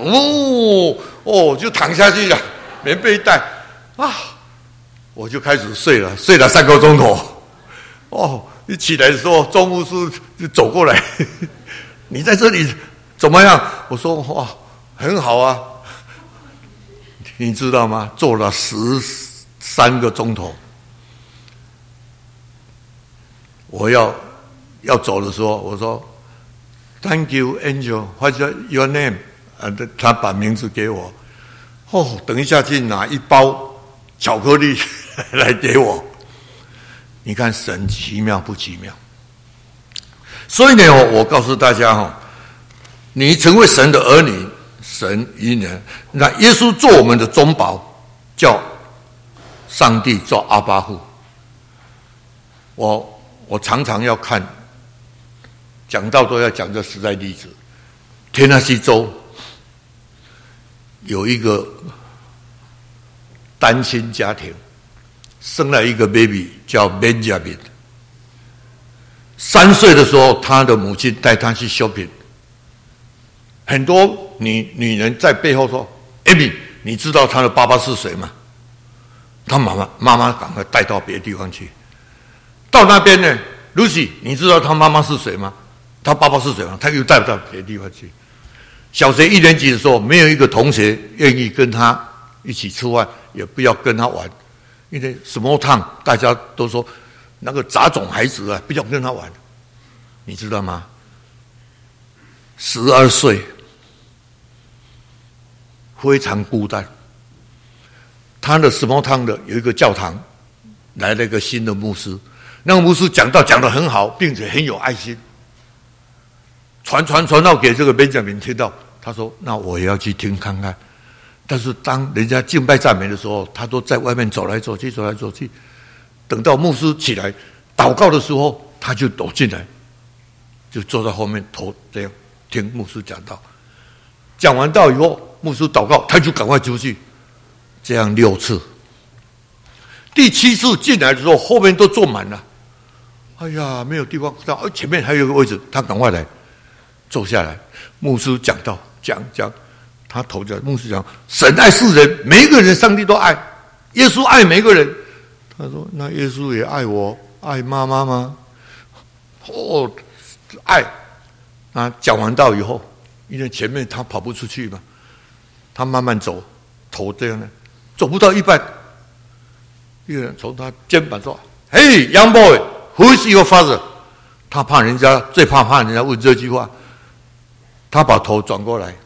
就躺下去了，棉被带啊。我就开始睡了3个钟头。一起来的时候，周牧师就走过来，你在这里怎么样？我说哇，很好啊。你知道吗？坐了13个钟头。我要走的时候，我说 Thank you, Angel. What's your name? 他把名字给我。等一下去拿一包巧克力来给我。你看神奇妙不奇妙？所以呢，我告诉大家你成为神的儿女，神与你，那耶稣做我们的中保，叫上帝做阿爸父。我常常要看，讲道都要讲这实在例子。田纳西州有一个单亲家庭，生了一个 baby 叫 Benjamin。3岁的时候，他的母亲带他去 shopping。很多女人在背后说 ：“Abby， 你知道他的爸爸是谁吗？”他妈妈赶快带到别的地方去。到那边呢 ，Lucy， 你知道他妈妈是谁吗？他爸爸是谁吗？他又带到别的地方去。小学1年级的时候，没有一个同学愿意跟他一起吃饭，也不要跟他玩，因为small town大家都说那个杂种孩子啊，不要跟他玩，你知道吗？12岁，非常孤单。他的small town的有一个教堂，来了一个新的牧师，那个牧师讲得很好，并且很有爱心，传到给这个Benjamin听到，他说：“那我也要去听看看。”但是当人家敬拜赞美的时候，他都在外面走来走去。等到牧师起来祷告的时候，他就走进来，就坐在后面头这样听牧师讲道。讲完道以后，牧师祷告，他就赶快出去。这样6次，第7次进来的时候，后面都坐满了。哎呀，没有地方到，前面还有一个位置，他赶快来坐下来。牧师讲道，讲，他头讲，牧师讲，神爱世人，每一个人上帝都爱，耶稣爱每一个人。他说：“那耶稣也爱我，爱妈妈吗？”哦，爱。啊，讲完道以后，因为前面他跑不出去嘛，他慢慢走，头这样的，走不到一半，一个人从他肩膀说 ：“Hey, young boy, who is your father？” 他最怕人家问这句话，他把头转过来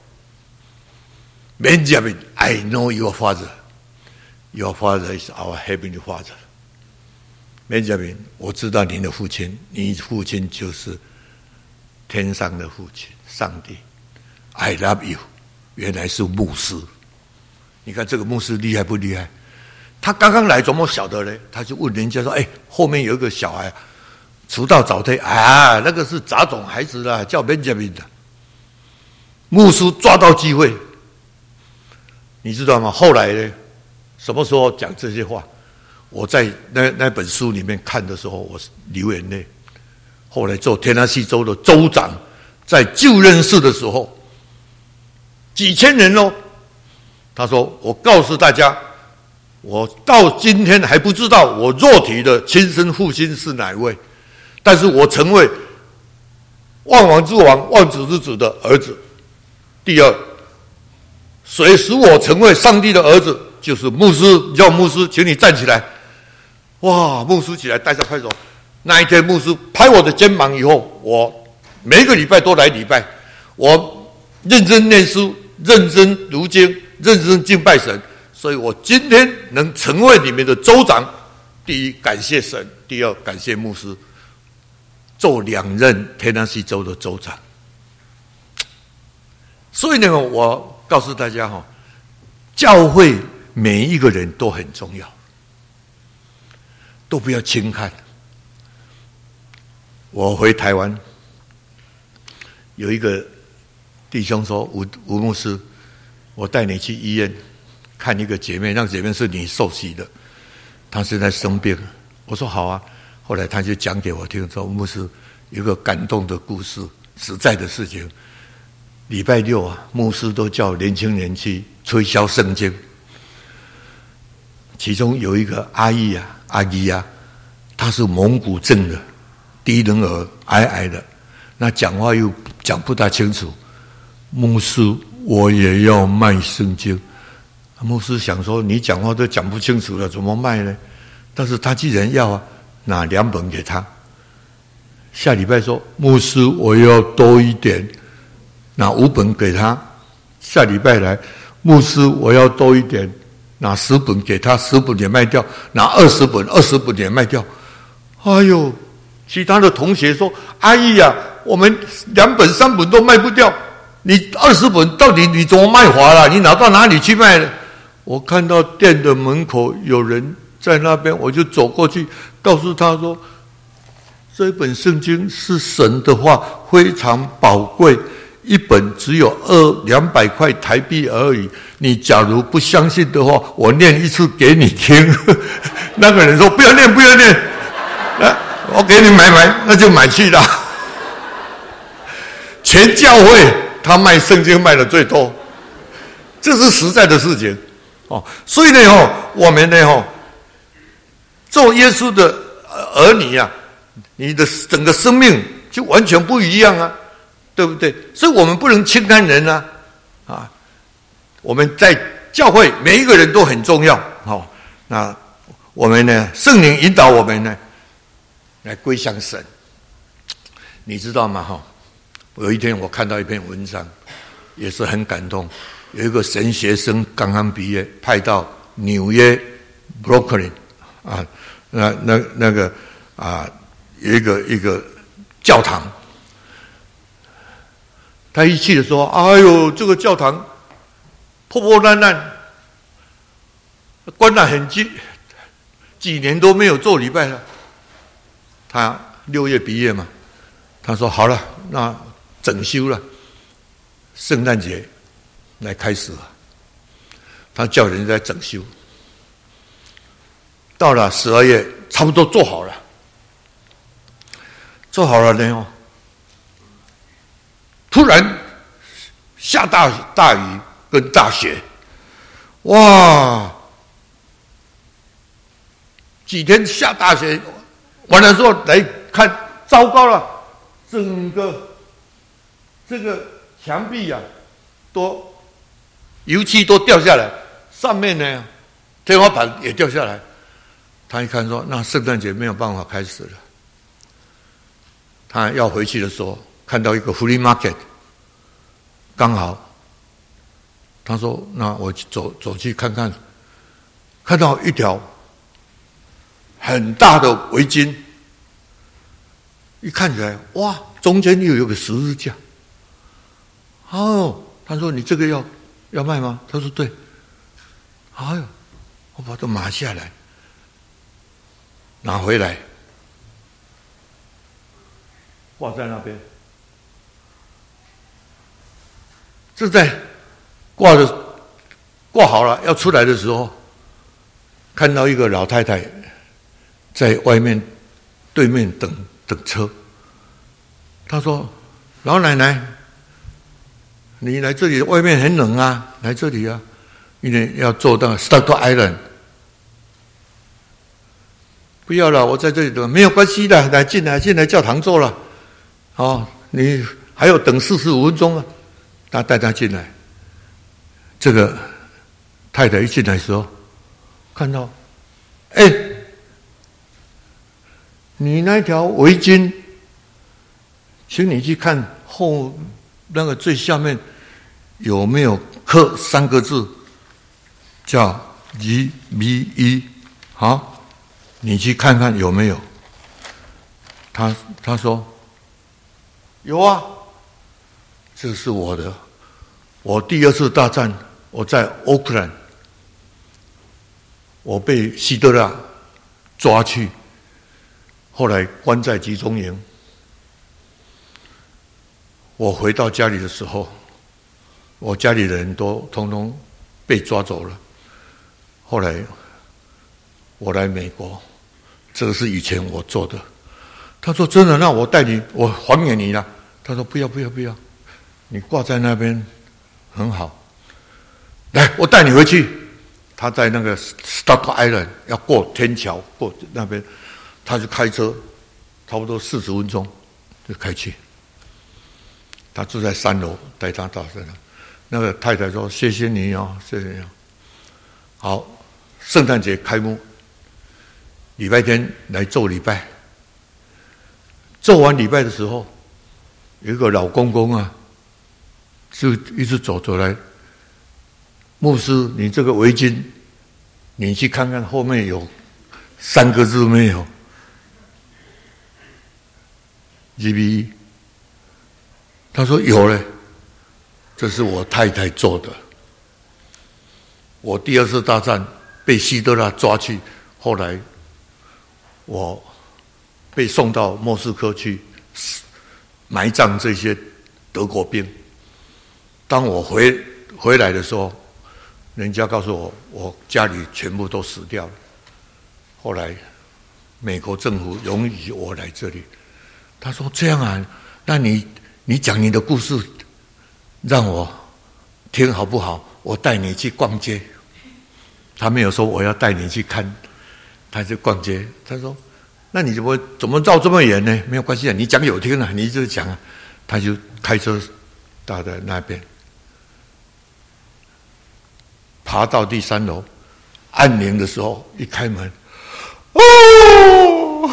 ：“Benjamin, I know your father. Your father is our heavenly father. Benjamin， 我知道您的父亲，你父亲就是天上的父亲，上帝。I love you。”原来是牧师。你看这个牧师厉害不厉害？他刚刚来怎么晓得呢？他就问人家说：“后面有一个小孩迟到早退啊，那个是杂种孩子啦，叫 Benjamin 的。”牧师抓到机会，你知道吗？后来呢，什么时候讲这些话？我在那本书里面看的时候，我流眼泪。后来做田纳西州的州长，在就任式的时候，几千人哦。他说：“我告诉大家，我到今天还不知道我肉体的亲生父亲是哪一位，但是我成为万王之王、万主之主的儿子。第二，谁使我成为上帝的儿子？就是牧师。叫牧师，请你站起来。”哇！牧师起来，带着拍手。那一天，牧师拍我的肩膀以后，我每个礼拜都来礼拜，我认真念书，认真读经，认真敬拜神，所以我今天能成为你们的州长。第一，感谢神；第二，感谢牧师，做2任田纳西州的州长。所以呢，我告诉大家教会每一个人都很重要，都不要轻看。我回台湾，有一个弟兄说：“吴牧师，我带你去医院看一个姐妹，那个姐妹是你受洗的，她现在生病。”我说：“好啊。”后来他就讲给我听，说吴牧师有一个感动的故事，实在的事情。礼拜6啊，牧师都叫年轻人去推销圣经，其中有一个阿姨啊，她是蒙古症的，低能儿，矮矮的，那讲话又讲不大清楚。牧师，我也要卖圣经。牧师想说，你讲话都讲不清楚了，怎么卖呢？但是他既然要啊，拿2本给他。下礼拜说，牧师，我要多一点，拿5本给他。下礼拜来，牧师，我要多一点，拿10本给他，10本也卖掉，拿20本，20本也卖掉。哎呦，其他的同学说：“阿姨呀，我们2本3本都卖不掉，你20本到底你怎么卖法了？你拿到哪里去卖呢？”我看到店的门口有人在那边，我就走过去，告诉他说：“这本圣经是神的话，非常宝贵。1本只有200块台币而已。你假如不相信的话，我念一次给你听。”那个人说：“不要念，不要念，我给你买，那就买去了。”全教会他卖圣经卖的最多，这是实在的事情所以呢我们呢做耶稣的儿女啊，你的整个生命就完全不一样啊，对不对？所以我们不能轻看人啊！我们在教会每一个人都很重要那我们呢，圣灵引导我们呢来归向神。你知道吗有一天我看到一篇文章，也是很感动。有一个神学生刚刚毕业，派到纽约 Brooklyn 那个有一个教堂。他一去的时候，哎呦，这个教堂破破烂烂，关了几年都没有做礼拜了。他6月毕业嘛，他说好了，那整修了。 圣诞节来开始了，他叫人在整修。到了12月，差不多做好了，呢突然下大雨跟大雪，哇！几天下大雪，完了之后来看，糟糕了，整个这个墙壁都油漆都掉下来，上面呢天花板也掉下来。他一看说，那圣诞节没有办法开始了。他要回去的时候，看到一个 flea market， 刚好，他说，那我走去看看，看到一条很大的围巾，一看起来，哇，中间又有个十字架。哦，他说，你这个要卖吗？他说对。哎呦，我把它码下来，拿回来，挂在那边。这在挂好了，要出来的时候，看到一个老太太在外面对面等车。她说：“老奶奶，你来这里，外面很冷啊，来这里啊，因为要坐到 Staten Island。”不要了，我在这里等，没有关系的，来进来教堂坐了。哦，你还要等45分钟啊。他带他进来，这个太太一进来的时候，看到，你那条围巾，请你去看后那个最下面有没有刻3个字，叫 GBE， 好，你去看看有没有。他说有啊。这是我的，我第2次大战，我在奥克兰，我被希特勒抓去，后来关在集中营。我回到家里的时候，我家里人都通通被抓走了。后来我来美国，这个是以前我做的。他说真的，那我带你，我还给你了。他说不要。你挂在那边很好，来，我带你回去。他在那个 Staten Island 要过天桥，过那边，他就开车，差不多40分钟就开去。他住在3楼，带他到这。那个太太说：“谢谢你哦，谢谢你哦。”好，圣诞节开幕，礼拜天来做礼拜。做完礼拜的时候，有一个老公公啊。就一直走来，牧师，你这个围巾，你去看看后面有3个字没有 ？GBE， 他说有嘞，这是我太太做的。我第2次大战被希特勒抓去，后来我被送到莫斯科去埋葬这些德国兵。当我回来的时候，人家告诉我，我家里全部都死掉了。后来，美国政府容许我来这里。他说：“这样啊，那你讲你的故事，让我听好不好？我带你去逛街。”他没有说我要带你去看，他去逛街。他说：“那你怎么绕这么远呢？没有关系啊，你讲有听啊，你一直讲啊。”他就开车到的那边。爬到第3楼，按铃的时候一开门，哦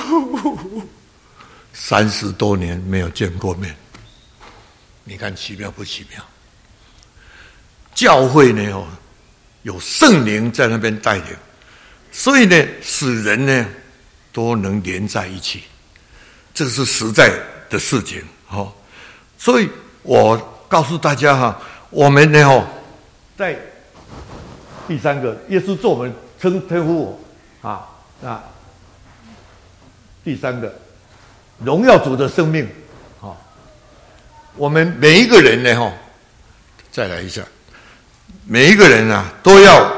，30多年没有见过面，你看奇妙不奇妙？教会呢有圣灵在那边带领，所以呢使人呢都能连在一起，这是实在的事情。所以我告诉大家哈，我们呢在第3个，耶稣做我们称呼我第3个，荣耀主的生命我们每一个人呢再来一下，每一个人啊都要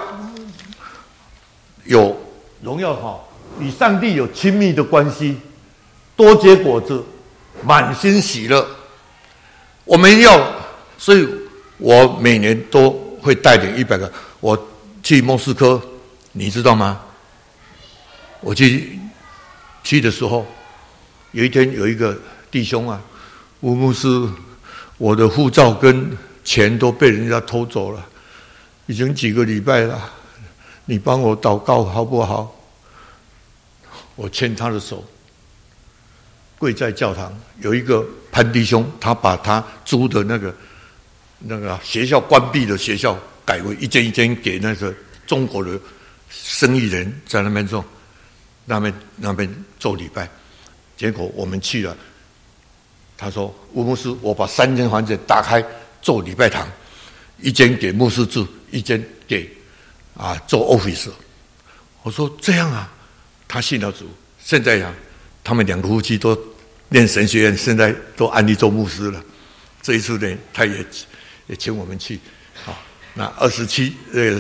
有荣耀与上帝有亲密的关系，多结果子，满心喜乐。我们要，所以我每年都会带领100个。我去莫斯科，你知道吗？我去的时候，有一天有一个弟兄啊，吴牧师，我的护照跟钱都被人家偷走了，已经几个礼拜了，你帮我祷告好不好？我牵他的手，跪在教堂，有一个潘弟兄，他把他租的那个学校关闭的学校改为一间一间给那个中国的生意人在那边做，那边做礼拜。结果我们去了，他说吴牧师，我把3间房间打开做礼拜堂，一间给牧师住，一间给做 office。我说这样啊，他信了主，现在啊，他们2个夫妻都念神学院，现在都安利做牧师了。这一次呢，他也请我们去。好，那9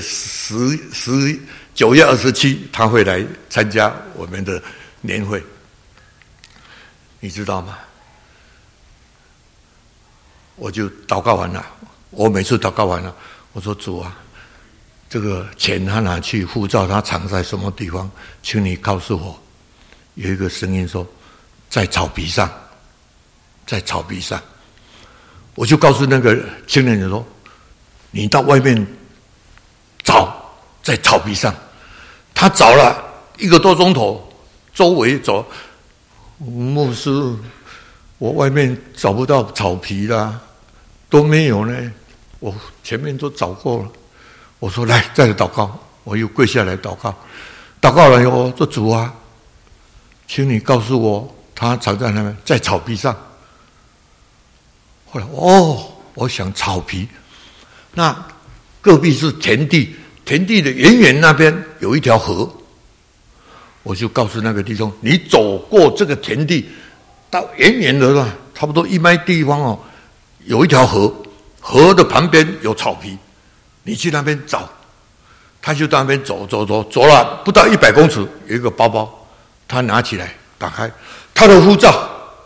月27他会来参加我们的年会，你知道吗？我就祷告完了，我每次祷告完了，我说主啊，这个钱他拿去，护照他藏在什么地方？请你告诉我。有一个声音说，在草皮上，在草皮上。我就告诉那个青年人说，你到外面找，在草皮上。他找了1个多钟头，周围走，牧师，我外面找不到草皮啦，都没有呢，我前面都找过了。我说来，再来祷告。我又跪下来祷告，祷告了以后说，主啊，请你告诉我，他藏在那边，在草皮上。后来我想草皮，那隔壁是田地，田地的远远那边有一条河。我就告诉那个弟兄，你走过这个田地，到远远的了，差不多1迈地方有一条河，河的旁边有草皮，你去那边找。他就到那边走了不到100公尺，有一个包包，他拿起来打开，他的护照。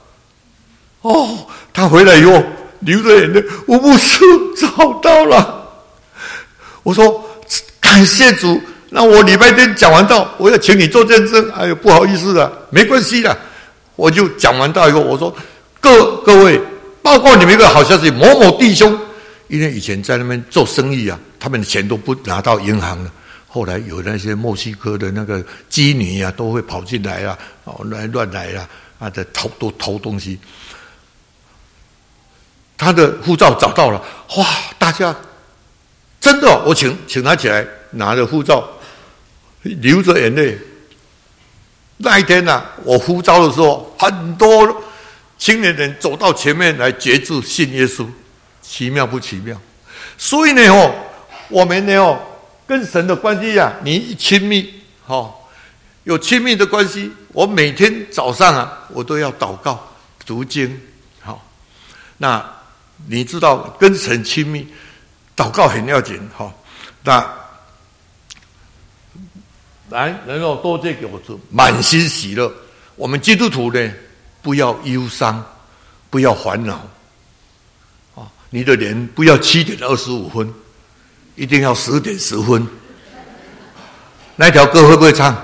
他回来以后流着眼泪，吴牧师找到了。我说感谢主，那我礼拜天讲完道，我要请你做见证。哎呦，不好意思了，没关系的。我就讲完道以后，我说各位，包括你们一个好消息，某某弟兄，因为以前在那边做生意啊，他们的钱都不拿到银行了。后来有那些墨西哥的那个妓女啊，都会跑进来啊，乱来在偷东西。他的护照找到了，哇！大家真的，我请他起来，拿着护照，流着眼泪。那一天啊，我呼召的时候，很多青年人走到前面来决志信耶稣，奇妙不奇妙？所以呢，我们呢，跟神的关系啊，你一亲密，有亲密的关系。我每天早上啊，我都要祷告、读经，那你知道跟神亲密，祷告很要紧，那来能够多结果子，满心喜乐。我们基督徒呢，不要忧伤，不要烦恼，你的脸不要7点25分，一定要10点10分。那条歌会不会唱？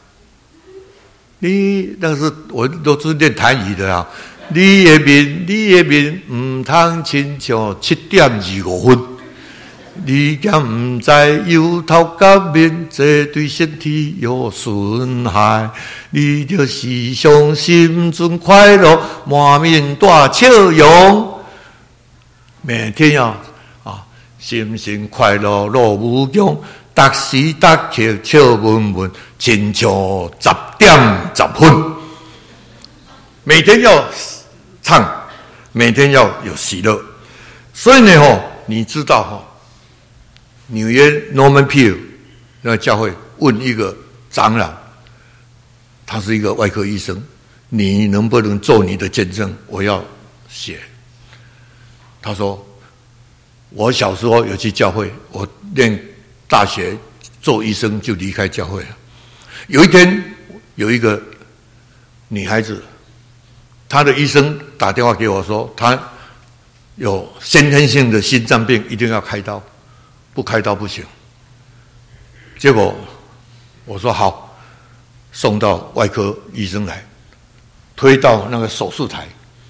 那是我都是练台语的啊。你的面唔通亲像7点25分，你敢唔知由头到面，这对身体有损害。你就是相心存快乐，满面大笑容。每天要心情快乐乐无穷，逐时逐刻笑文文，亲像10点10分。每天要唱，每天要有喜乐。所以呢，你知道纽约 Norman Peale 那个教会问一个长老，他是一个外科医生，你能不能做你的见证？我要写。他说， 我小时候有去教会，我念大学做医生就离开教会了。有一天，有一个女孩子，她的医生打电话给我说，她有先天性的心脏病，一定要开刀，不开刀不行。结果我说好，送到外科医生来，推到那个手术台，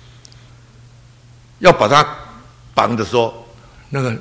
要把她绑的时候，那个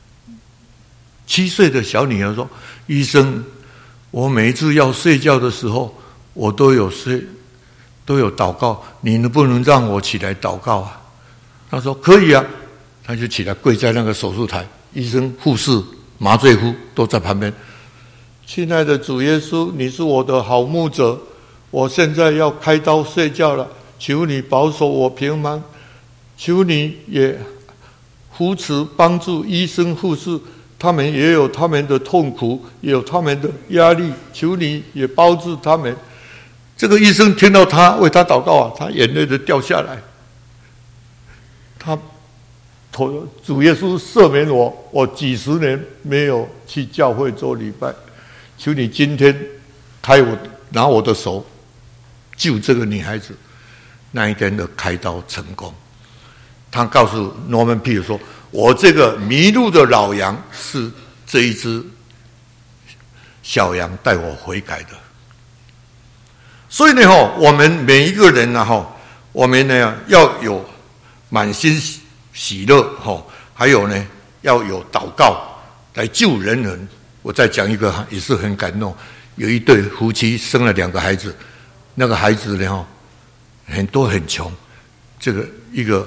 7岁的小女孩说：“医生，我每一次要睡觉的时候，我都有祷告，你能不能让我起来祷告啊？”他说：“可以啊。”他就起来跪在那个手术台，医生、护士、麻醉夫都在旁边。亲爱的主耶稣，你是我的好牧者，我现在要开刀睡觉了，求你保守我平安，求你也扶持帮助医生护士，他们也有他们的痛苦，也有他们的压力，求你也帮助他们。这个医生听到他为他祷告啊，他眼泪都掉下来。他主耶稣赦免我几十年没有去教会做礼拜，求你今天拿我的手救这个女孩子。那一天的开刀成功。他告诉 Norman Peter 说，我这个迷路的老羊是这一只小羊带我悔改的。所以呢，我们每一个人呢，我们呢要有满心喜乐，还有呢要有祷告来救人。我再讲一个也是很感动，有一对夫妻生了2个孩子，那个孩子呢很多很穷，这个一个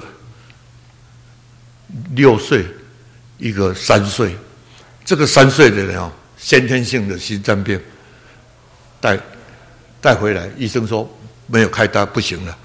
6岁，一个3岁。这个3岁的人先天性的心脏病，带回来，医生说没有开刀不行了。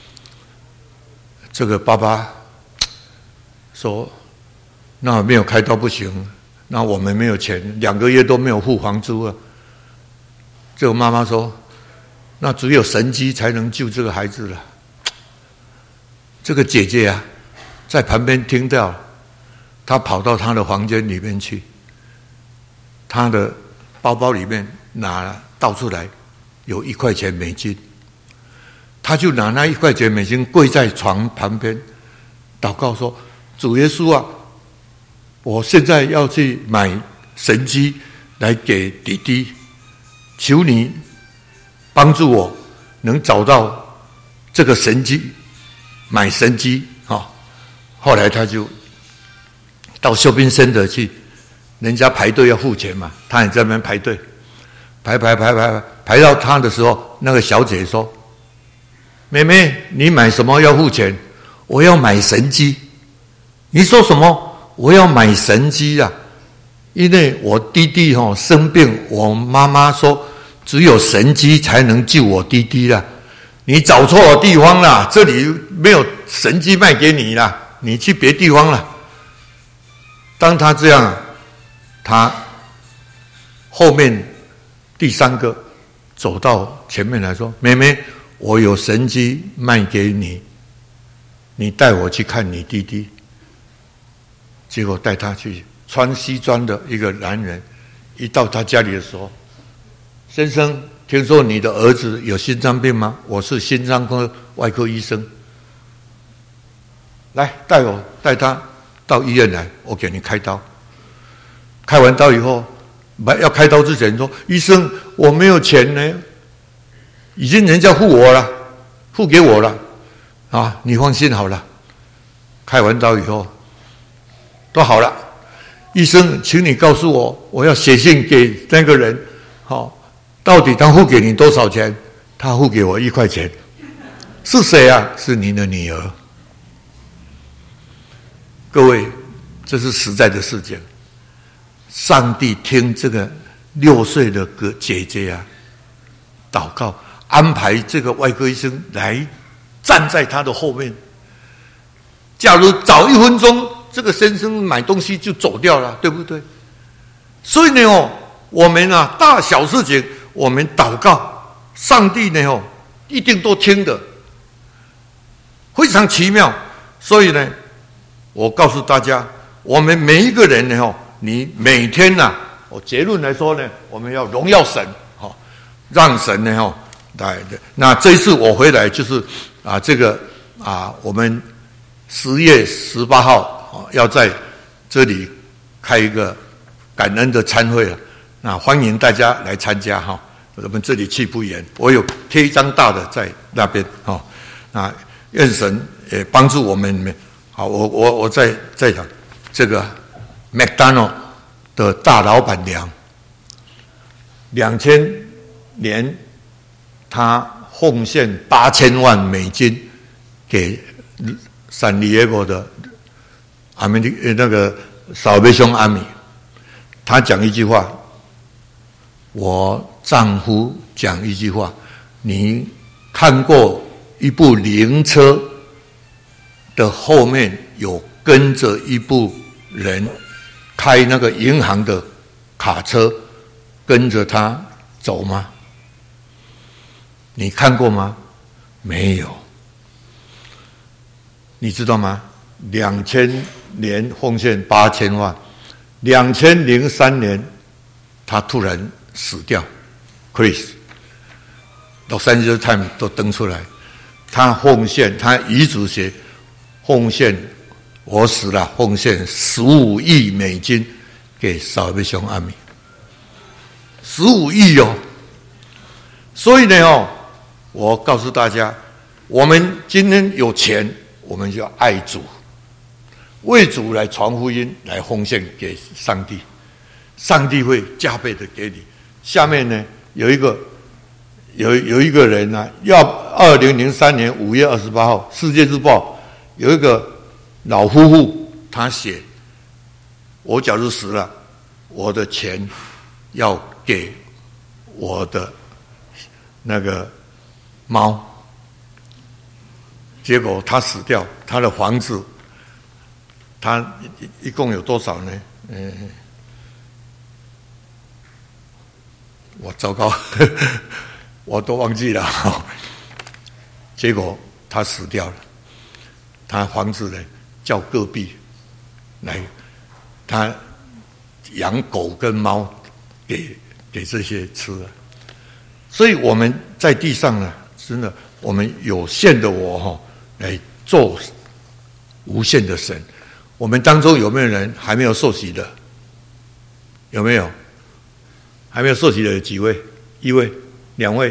这个爸爸说，那没有开刀不行，那我们没有钱，2个月都没有付房租啊。这个妈妈说，那只有神迹才能救这个孩子了。这个姐姐啊，在旁边听到，她跑到她的房间里面去，她的包包里面倒出来有1块钱美金，她就拿那1块钱美金跪在床旁边祷告说，主耶稣啊，我现在要去买神机来给弟弟，求你帮助我能找到这个神机，买神机。后来他就到shopping兵生的去，人家排队要付钱嘛，他也在那边排队，排到他的时候，那个小姐说，妹妹你买什么要付钱？我要买神机。你说什么？我要买神机啊，因为我弟弟生病，我妈妈说只有神机才能救我弟弟啦。你找错了地方啦，这里没有神机卖给你啦，你去别地方了。当他这样，他后面第3个走到前面来说，妹妹我有神机卖给你，你带我去看你弟弟。结果带他去，穿西装的一个男人一到他家里的时候，先生，听说你的儿子有心脏病吗？我是心脏科外科医生，来带他到医院来，我给你开刀。开完刀以后，要开刀之前说，医生我没有钱呢，已经人家付给我了啊，你放心好了。开完刀以后都好了，医生请你告诉我，我要写信给那个人，到底他付给你多少钱？他付给我1块钱。是谁啊？是您的女儿。各位，这是实在的事情。上帝听这个6岁的姐姐啊祷告，安排这个外科医生来站在他的后面。假如早1分钟，这个先生买东西就走掉了，对不对？所以呢，我们大小事情我们祷告，上帝呢一定都听的，非常奇妙。所以呢，我告诉大家， 我们每一个人呢，你每天呢，我结论来说呢，我们要荣耀神，让神呢，来。那这一次我回来就是这个我们10月18号要在这里开一个感恩的餐会了，那欢迎大家来参加哈。我们这里气不严，我有贴一张大的在那边哈。那愿神也帮助我们。好，我再讲这个麦当劳的大老板娘，2000年他奉献8000万美金给san Diego的那个扫贝兄阿米，他讲一句话，我丈夫讲一句话，你看过一部灵车的后面有跟着一部人开那个银行的卡车跟着他走吗？你看过吗？没有。你知道吗？2000年奉献8000万，2003年他突然死掉 ，Chris， Los Angeles Times 都登出来，他奉献，他遗嘱写奉献，我死了，奉献15亿美金给扫贝兄阿米，15亿哦。所以呢，我告诉大家，我们今天有钱，我们就要爱主，为主来传福音，来奉献给上帝，上帝会加倍的给你。下面呢，有一个人呢，要2003年5月28号，《世界日报》有一个老夫妇，他写：我假如死了，我的钱要给我的那个猫。结果他死掉，他的房子，他一共有多少呢？我糟糕，我都忘记了。结果他死掉了，他房子呢叫隔壁来，他养狗跟猫给这些吃了。所以我们在地上呢，真的，我们有限的来做无限的神。我们当中有没有人还没有受洗的？有没有？还没有受洗的有几位？1位、2位？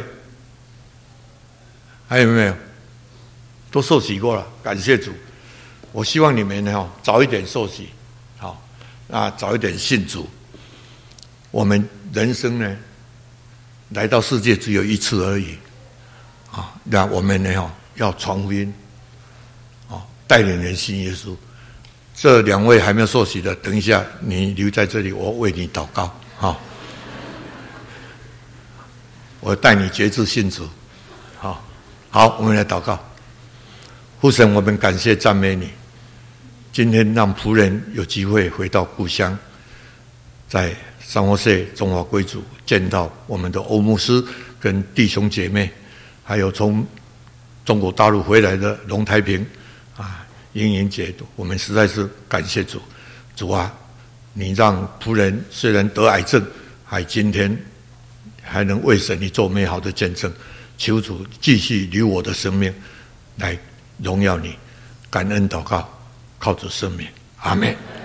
还有没有？都受洗过了，感谢主。我希望你们呢，早一点受洗，好，早一点信主。我们人生呢，来到世界只有一次而已，那我们呢，要传福音，带领人信耶稣。这2位还没有受洗的，等一下你留在这里，我为你祷告，我带你决志信主，好，我们来祷告。父神，我们感谢赞美你，今天让仆人有机会回到故乡，在三活社中华贵族见到我们的欧牧师跟弟兄姐妹，还有从中国大陆回来的龙太平英英姐，我们实在是感谢主。主啊，你让仆人虽然得癌症，今天还能为神你做美好的见证。求主继续留我的生命来荣耀你，感恩祷告，靠着生命，阿们。